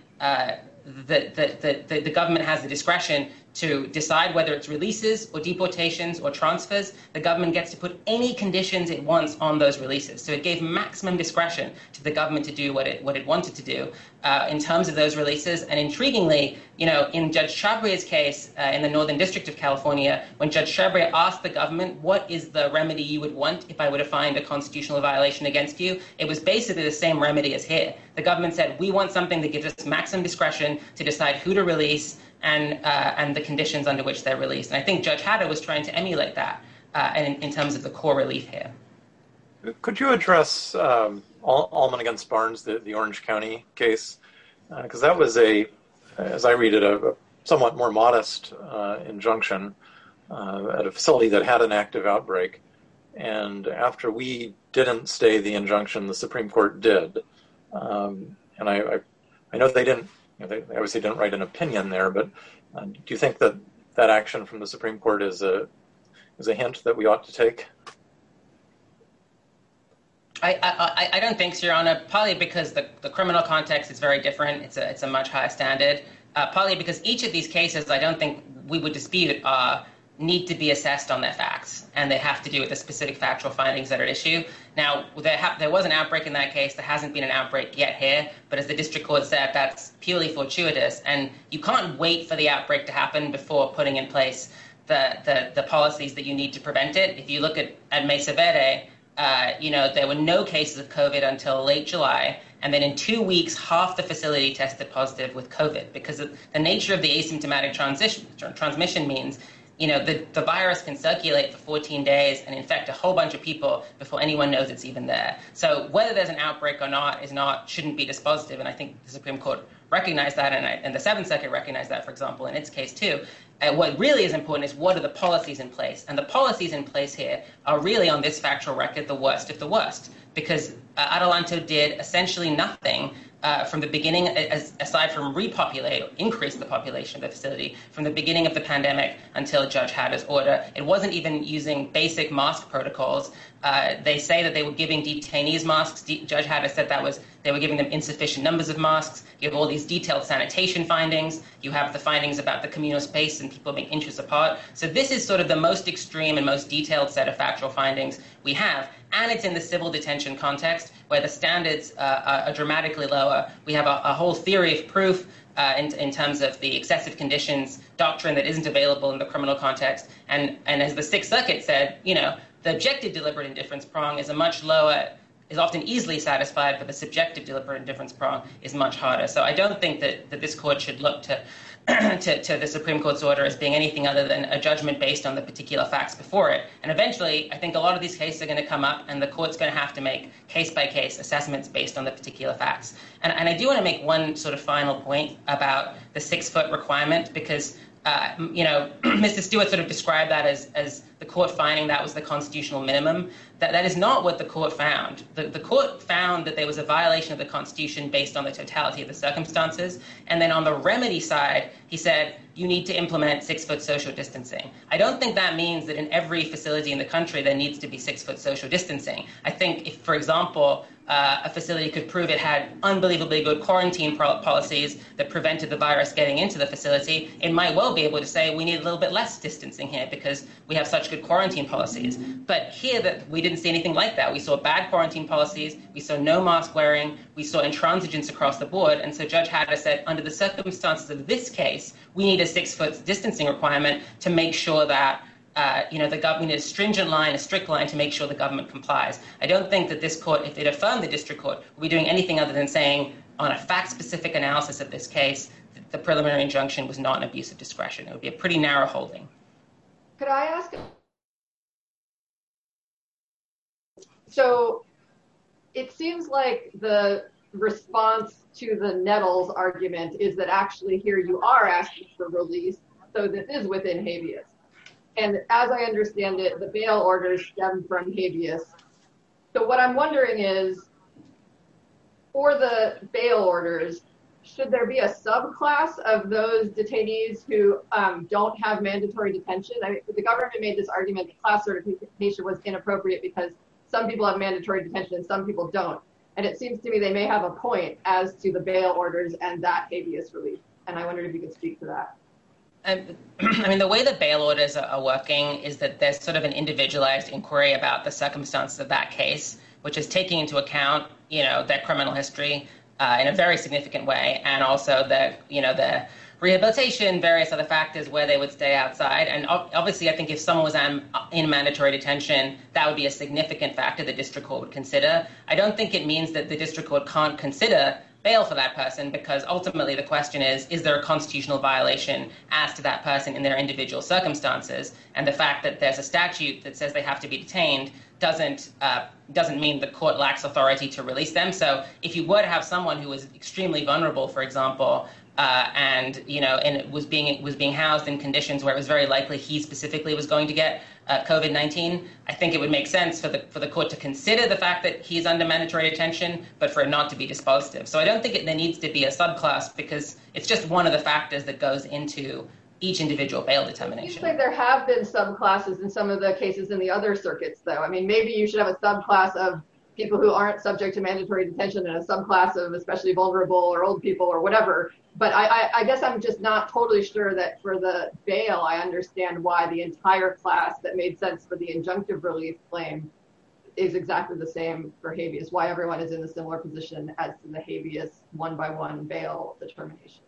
Speaker 5: the government has the discretion to decide whether it's releases or deportations or transfers, the government gets to put any conditions it wants on those releases. So it gave maximum discretion to the government to do what it wanted to do in terms of those releases. And intriguingly, in Judge Chabria's case in the Northern District of California, when Judge Chabria asked the government, what is the remedy you would want if I were to find a constitutional violation against you, it was basically the same remedy as here. The government said, we want something that gives us maximum discretion to decide who to release and the conditions under which they're released. And I think Judge Hatter was trying to emulate that in terms of the core relief here.
Speaker 2: Could you address Allman against Barnes, the Orange County case? Because that was as I read it, a somewhat more modest injunction at a facility that had an active outbreak. And after we didn't stay the injunction, the Supreme Court did. And I know they didn't, they obviously didn't write an opinion there, but do you think that action from the Supreme Court is a hint that we ought to take?
Speaker 5: I don't think so, Your Honor, partly because the criminal context is very different. It's a much higher standard. Partly because each of these cases, I don't think we would dispute, need to be assessed on their facts, and they have to do with the specific factual findings that are at issue. Now, there was an outbreak in that case. There hasn't been an outbreak yet here, but as the district court said, that's purely fortuitous, and you can't wait for the outbreak to happen before putting in place the policies that you need to prevent it. If you look at Mesa Verde, there were no cases of COVID until late July, and then in 2 weeks, half the facility tested positive with COVID, because the nature of the asymptomatic transmission means the virus can circulate for 14 days and infect a whole bunch of people before anyone knows it's even there. So whether there's an outbreak or not shouldn't be dispositive, and I think the Supreme Court recognized that, and the Seventh Circuit recognized that, for example, in its case too. What really is important is what are the policies in place, and the policies in place here are really on this factual record the worst of the worst, because Adelanto did essentially nothing from the beginning, aside from repopulate or increase the population of the facility from the beginning of the pandemic until Judge Hatter's order. It wasn't even using basic mask protocols. They say that they were giving detainees masks. Judge Hatter said they were giving them insufficient numbers of masks. You have all these detailed sanitation findings. You have the findings about the communal space and people being inches apart. So this is sort of the most extreme and most detailed set of factual findings we have. And it's in the civil detention context where the standards are dramatically lower. We have a whole theory of proof in terms of the excessive conditions doctrine that isn't available in the criminal context. And as the Sixth Circuit said, the objective deliberate indifference prong is is often easily satisfied, but the subjective deliberate indifference prong is much harder. So I don't think that this court should look to to the Supreme Court's order as being anything other than a judgment based on the particular facts before it. And eventually, I think a lot of these cases are going to come up, and the court's going to have to make case-by-case assessments based on the particular facts. And I do want to make one sort of final point about the 6-foot requirement, because Mr. Stewart sort of described that as the court finding that was the constitutional minimum. That is not what the court found. The court found that there was a violation of the Constitution based on the totality of the circumstances. And then on the remedy side, he said, you need to implement 6-foot social distancing. I don't think that means that in every facility in the country there needs to be 6-foot social distancing. I think if, for example, a facility could prove it had unbelievably good quarantine policies that prevented the virus getting into the facility, it might well be able to say we need a little bit less distancing here because we have such good quarantine policies. But here that we didn't see anything like that. We saw bad quarantine policies, we saw no mask wearing, we saw intransigence across the board. And so Judge Hatter said, under the circumstances of this case, we need a 6-foot distancing requirement to make sure that the government need a stringent line, a strict line to make sure the government complies. I don't think that this court, if it affirmed the district court, would be doing anything other than saying on a fact-specific analysis of this case, the preliminary injunction was not an abuse of discretion. It would be a pretty narrow holding.
Speaker 3: Could I ask? So it seems like the response to the Nettles argument is that actually here you are asking for release, so this is within habeas. And as I understand it, the bail orders stem from habeas. So what I'm wondering is, for the bail orders, should there be a subclass of those detainees who don't have mandatory detention? I mean, the government made this argument that class certification was inappropriate because some people have mandatory detention and some people don't. And it seems to me they may have a point as to the bail orders and that habeas relief. And I wondered if you could speak to that.
Speaker 5: I mean, the way the bail orders are working is that there's sort of an individualized inquiry about the circumstances of that case, which is taking into account, their criminal history in a very significant way, and also the rehabilitation, various other factors where they would stay outside. And obviously, I think if someone was in mandatory detention, that would be a significant factor the district court would consider. I don't think it means that the district court can't consider bail for that person, because ultimately the question is there a constitutional violation as to that person in their individual circumstances? And the fact that there's a statute that says they have to be detained doesn't mean the court lacks authority to release them. So if you were to have someone who was extremely vulnerable, for example, and was being housed in conditions where it was very likely he specifically was going to get COVID-19, I think it would make sense for the court to consider the fact that he's under mandatory detention, but for it not to be dispositive. So I don't think there needs to be a subclass, because it's just one of the factors that goes into each individual bail determination.
Speaker 3: It seems like there have been subclasses in some of the cases in the other circuits, though. I mean, maybe you should have a subclass of people who aren't subject to mandatory detention and a subclass of especially vulnerable or old people or whatever. But I guess I'm just not totally sure that for the bail, I understand why the entire class that made sense for the injunctive relief claim is exactly the same for habeas, why everyone is in a similar position as to the habeas one-by-one bail determination.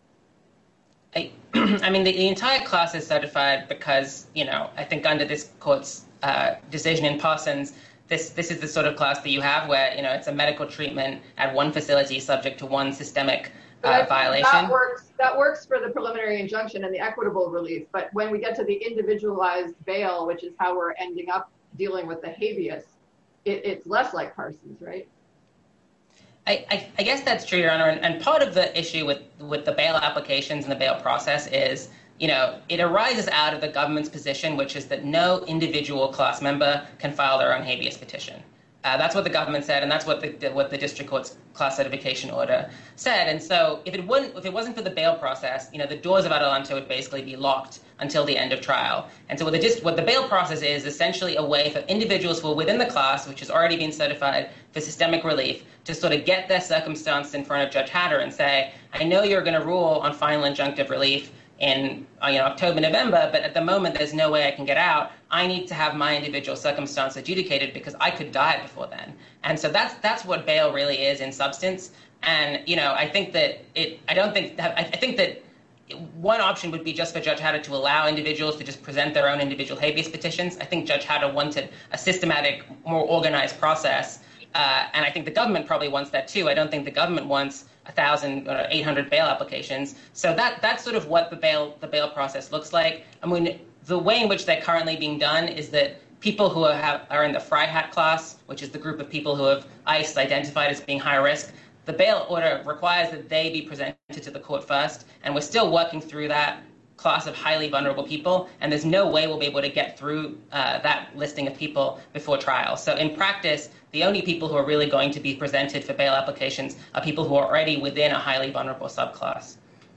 Speaker 5: I mean, the entire class is certified because, I think under this court's decision in Parsons, this is the sort of class that you have where, it's a medical treatment at one facility subject to one systemic violation.
Speaker 3: That works for the preliminary injunction and the equitable relief. But when we get to the individualized bail, which is how we're ending up dealing with the habeas, it's less like Parsons, right?
Speaker 5: I guess that's true, Your Honor. And part of the issue with the bail applications and the bail process is, it arises out of the government's position, which is that no individual class member can file their own habeas petition. That's what the government said, and that's what the district court's class certification order said. And so if it wasn't for the bail process, the doors of Adelanto would basically be locked until the end of trial. And so what the bail process is essentially a way for individuals who are within the class, which has already been certified for systemic relief, to sort of get their circumstance in front of Judge Hatter and say, I know you're going to rule on final injunctive relief in October, November, but at the moment there's no way I can get out. I need to have my individual circumstance adjudicated because I could die before then. And so that's what bail really is in substance. And I think that one option would be just for Judge Hatter to allow individuals to just present their own individual habeas petitions. I think Judge Hatter wanted a systematic, more organized process, and I think the government probably wants that too. I don't think the government wants 1,000 or 800 bail applications. So that's sort of what the bail process looks like. I mean, the way in which they're currently being done is that people who are in the Freihat class, which is the group of people who have ICE identified as being high risk, the bail order requires that they be presented to the court first, and we're still working through that class of highly vulnerable people, and there's no way we'll be able to get through that listing of people before trial. So in practice, the only people who are really going to be presented for bail applications are people who are already within a highly vulnerable subclass.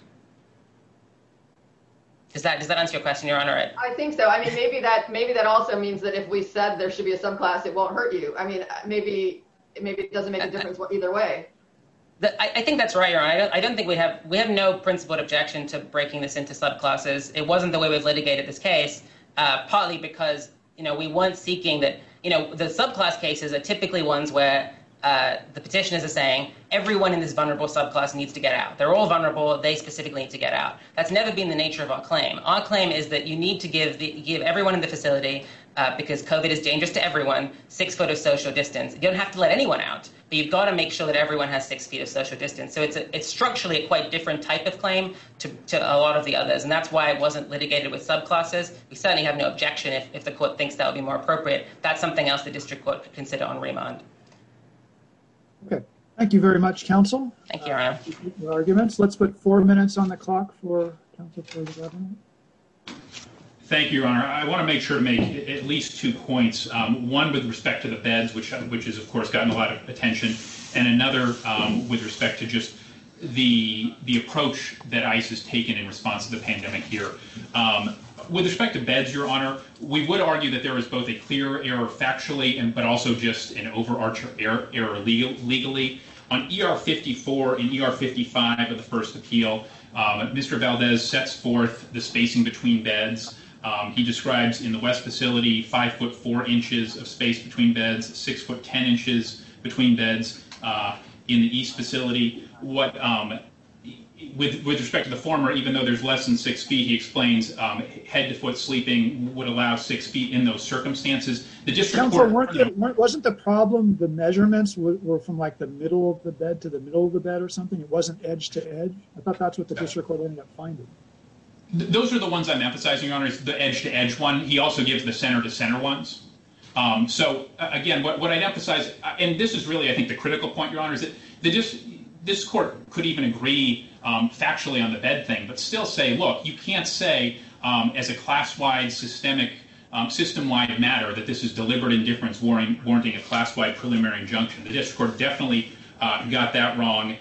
Speaker 5: Does that answer your question, Your Honor?
Speaker 3: I think so. I mean, maybe that also means that if we said there should be a subclass, it won't hurt you. I mean, maybe it doesn't make a difference either way.
Speaker 5: I think that's right, Your Honor. I don't think we have no principled objection to breaking this into subclasses. It wasn't the way we've litigated this case, partly because we weren't seeking that. The subclass cases are typically ones where the petitioners are saying everyone in this vulnerable subclass needs to get out. They're all vulnerable. They specifically need to get out. That's never been the nature of our claim. Our claim is that you need to give everyone in the facility, because COVID is dangerous to everyone, 6 foot of social distance. You don't have to let anyone out, but you've got to make sure that everyone has 6 feet of social distance. So it's structurally a quite different type of claim to a lot of the others, and that's why it wasn't litigated with subclasses. We certainly have no objection if the court thinks that would be more appropriate. That's something else the district court could consider on remand.
Speaker 4: Okay. Thank you very much, counsel.
Speaker 5: Thank you, Your Honor.
Speaker 4: Your arguments. Let's put 4 minutes on the clock for counsel for the government.
Speaker 1: Thank you, Your Honor. I want to make sure to make at least 2 points. One with respect to the beds, which has, of course, gotten a lot of attention, and another with respect to just the approach that ICE has taken in response to the pandemic here. With respect to beds, Your Honor, we would argue that there is both a clear error factually, but also just an overarching error legally. On ER 54 and ER 55 of the first appeal, Mr. Valdez sets forth the spacing between beds. He describes in the West facility 5 foot 4 inches of space between beds, 6 foot 10 inches between beds. In the East facility, with respect to the former, even though there's less than 6 feet, he explains head to foot sleeping would allow 6 feet in those circumstances. The district
Speaker 4: Counsel,
Speaker 1: court
Speaker 4: wasn't the problem the measurements were from like the middle of the bed to the middle of the bed or something? It wasn't edge to edge? I thought that's what the district court ended up finding.
Speaker 1: Those are the ones I'm emphasizing, Your Honor, is the edge to edge one. He also gives the center to center ones. So again, what I'd emphasize, and this is really, I think, the critical point, Your Honor, is that this court could even agree factually on the bed thing, but still say, look, you can't say as a class-wide systemic, system-wide matter that this is deliberate indifference warranting a class-wide preliminary injunction. The district court definitely got that wrong.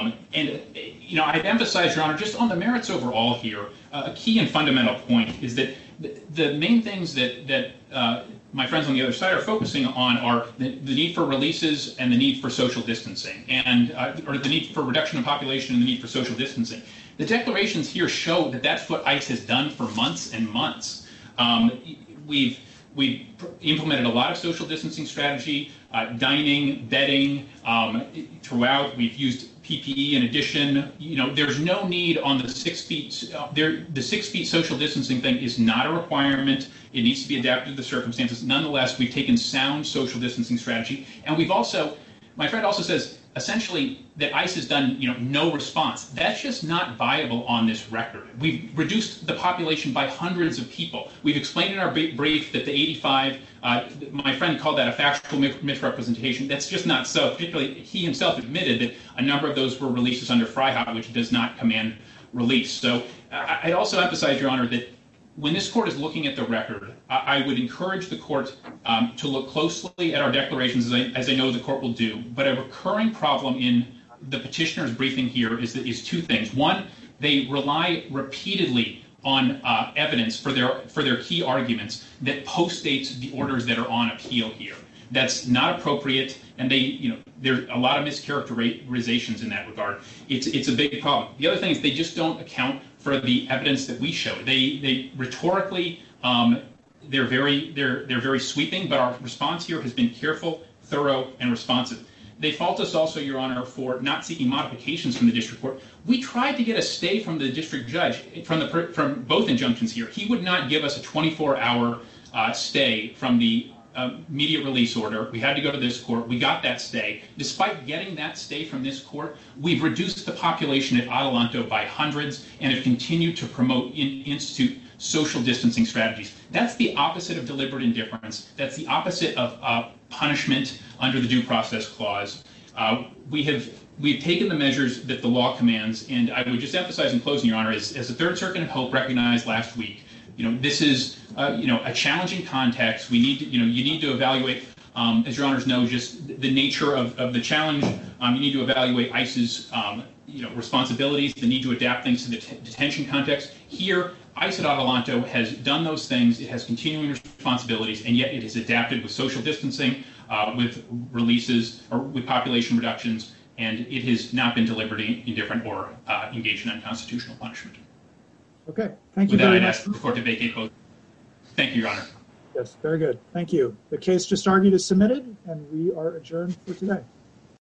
Speaker 1: I'd emphasize, Your Honor, just on the merits overall here, a key and fundamental point is that the main things that my friends on the other side are focusing on are the need for releases and the need for social distancing, or the need for reduction of population and the need for social distancing. The declarations here show that that's what ICE has done for months and months. We've implemented a lot of social distancing strategy, dining, bedding throughout. We've used PPE in addition. There's no need on the 6 feet. The 6 feet social distancing thing is not a requirement. It needs to be adapted to the circumstances. Nonetheless, we've taken sound social distancing strategy, and we've also, my friend also says, essentially that ICE has done, no response. That's just not viable on this record. We've reduced the population by hundreds of people. We've explained in our brief that the 85, my friend called that a factual misrepresentation. That's just not so. Particularly, he himself admitted that a number of those were releases under Freiheit, which does not command release. So I'd also emphasize, Your Honor, that when this court is looking at the record, I would encourage the court to look closely at our declarations, as I know the court will do. But a recurring problem in the petitioner's briefing here is 2 things. One, they rely repeatedly on evidence for their key arguments that postdates the orders that are on appeal here. That's not appropriate, and there's a lot of mischaracterizations in that regard. It's a big problem. The other thing is they just don't account for the evidence that we show. They rhetorically, they're very sweeping, but our response here has been careful, thorough, and responsive. They fault us also, Your Honor, for not seeking modifications from the district court. We tried to get a stay from the district judge from both injunctions here. He would not give us a 24-hour stay from the immediate release order. We had to go to this court. We got that stay. Despite getting that stay from this court, we've reduced the population at Adelanto by hundreds and have continued to promote institute social distancing strategies. That's the opposite of deliberate indifference. That's the opposite of punishment under the Due Process Clause. We've taken the measures that the law commands, and I would just emphasize in closing, Your Honor, as the Third Circuit and Hope recognized last week, this is a challenging context. We need to, you need to evaluate, as Your Honors know, just the nature of the challenge. You need to evaluate ICE's responsibilities, the need to adapt things to the detention context. Here, ICE at Adelanto has done those things. It has continuing responsibilities, and yet it has adapted with social distancing, with releases, or with population reductions, and it has not been deliberately indifferent or engaged in unconstitutional punishment.
Speaker 4: Okay, thank you
Speaker 1: With that,
Speaker 4: very
Speaker 1: I'd
Speaker 4: much.
Speaker 1: ask the court to vacate both. Thank you, Your Honor.
Speaker 4: Yes, very good. Thank you. The case just argued is submitted, and we are adjourned for today.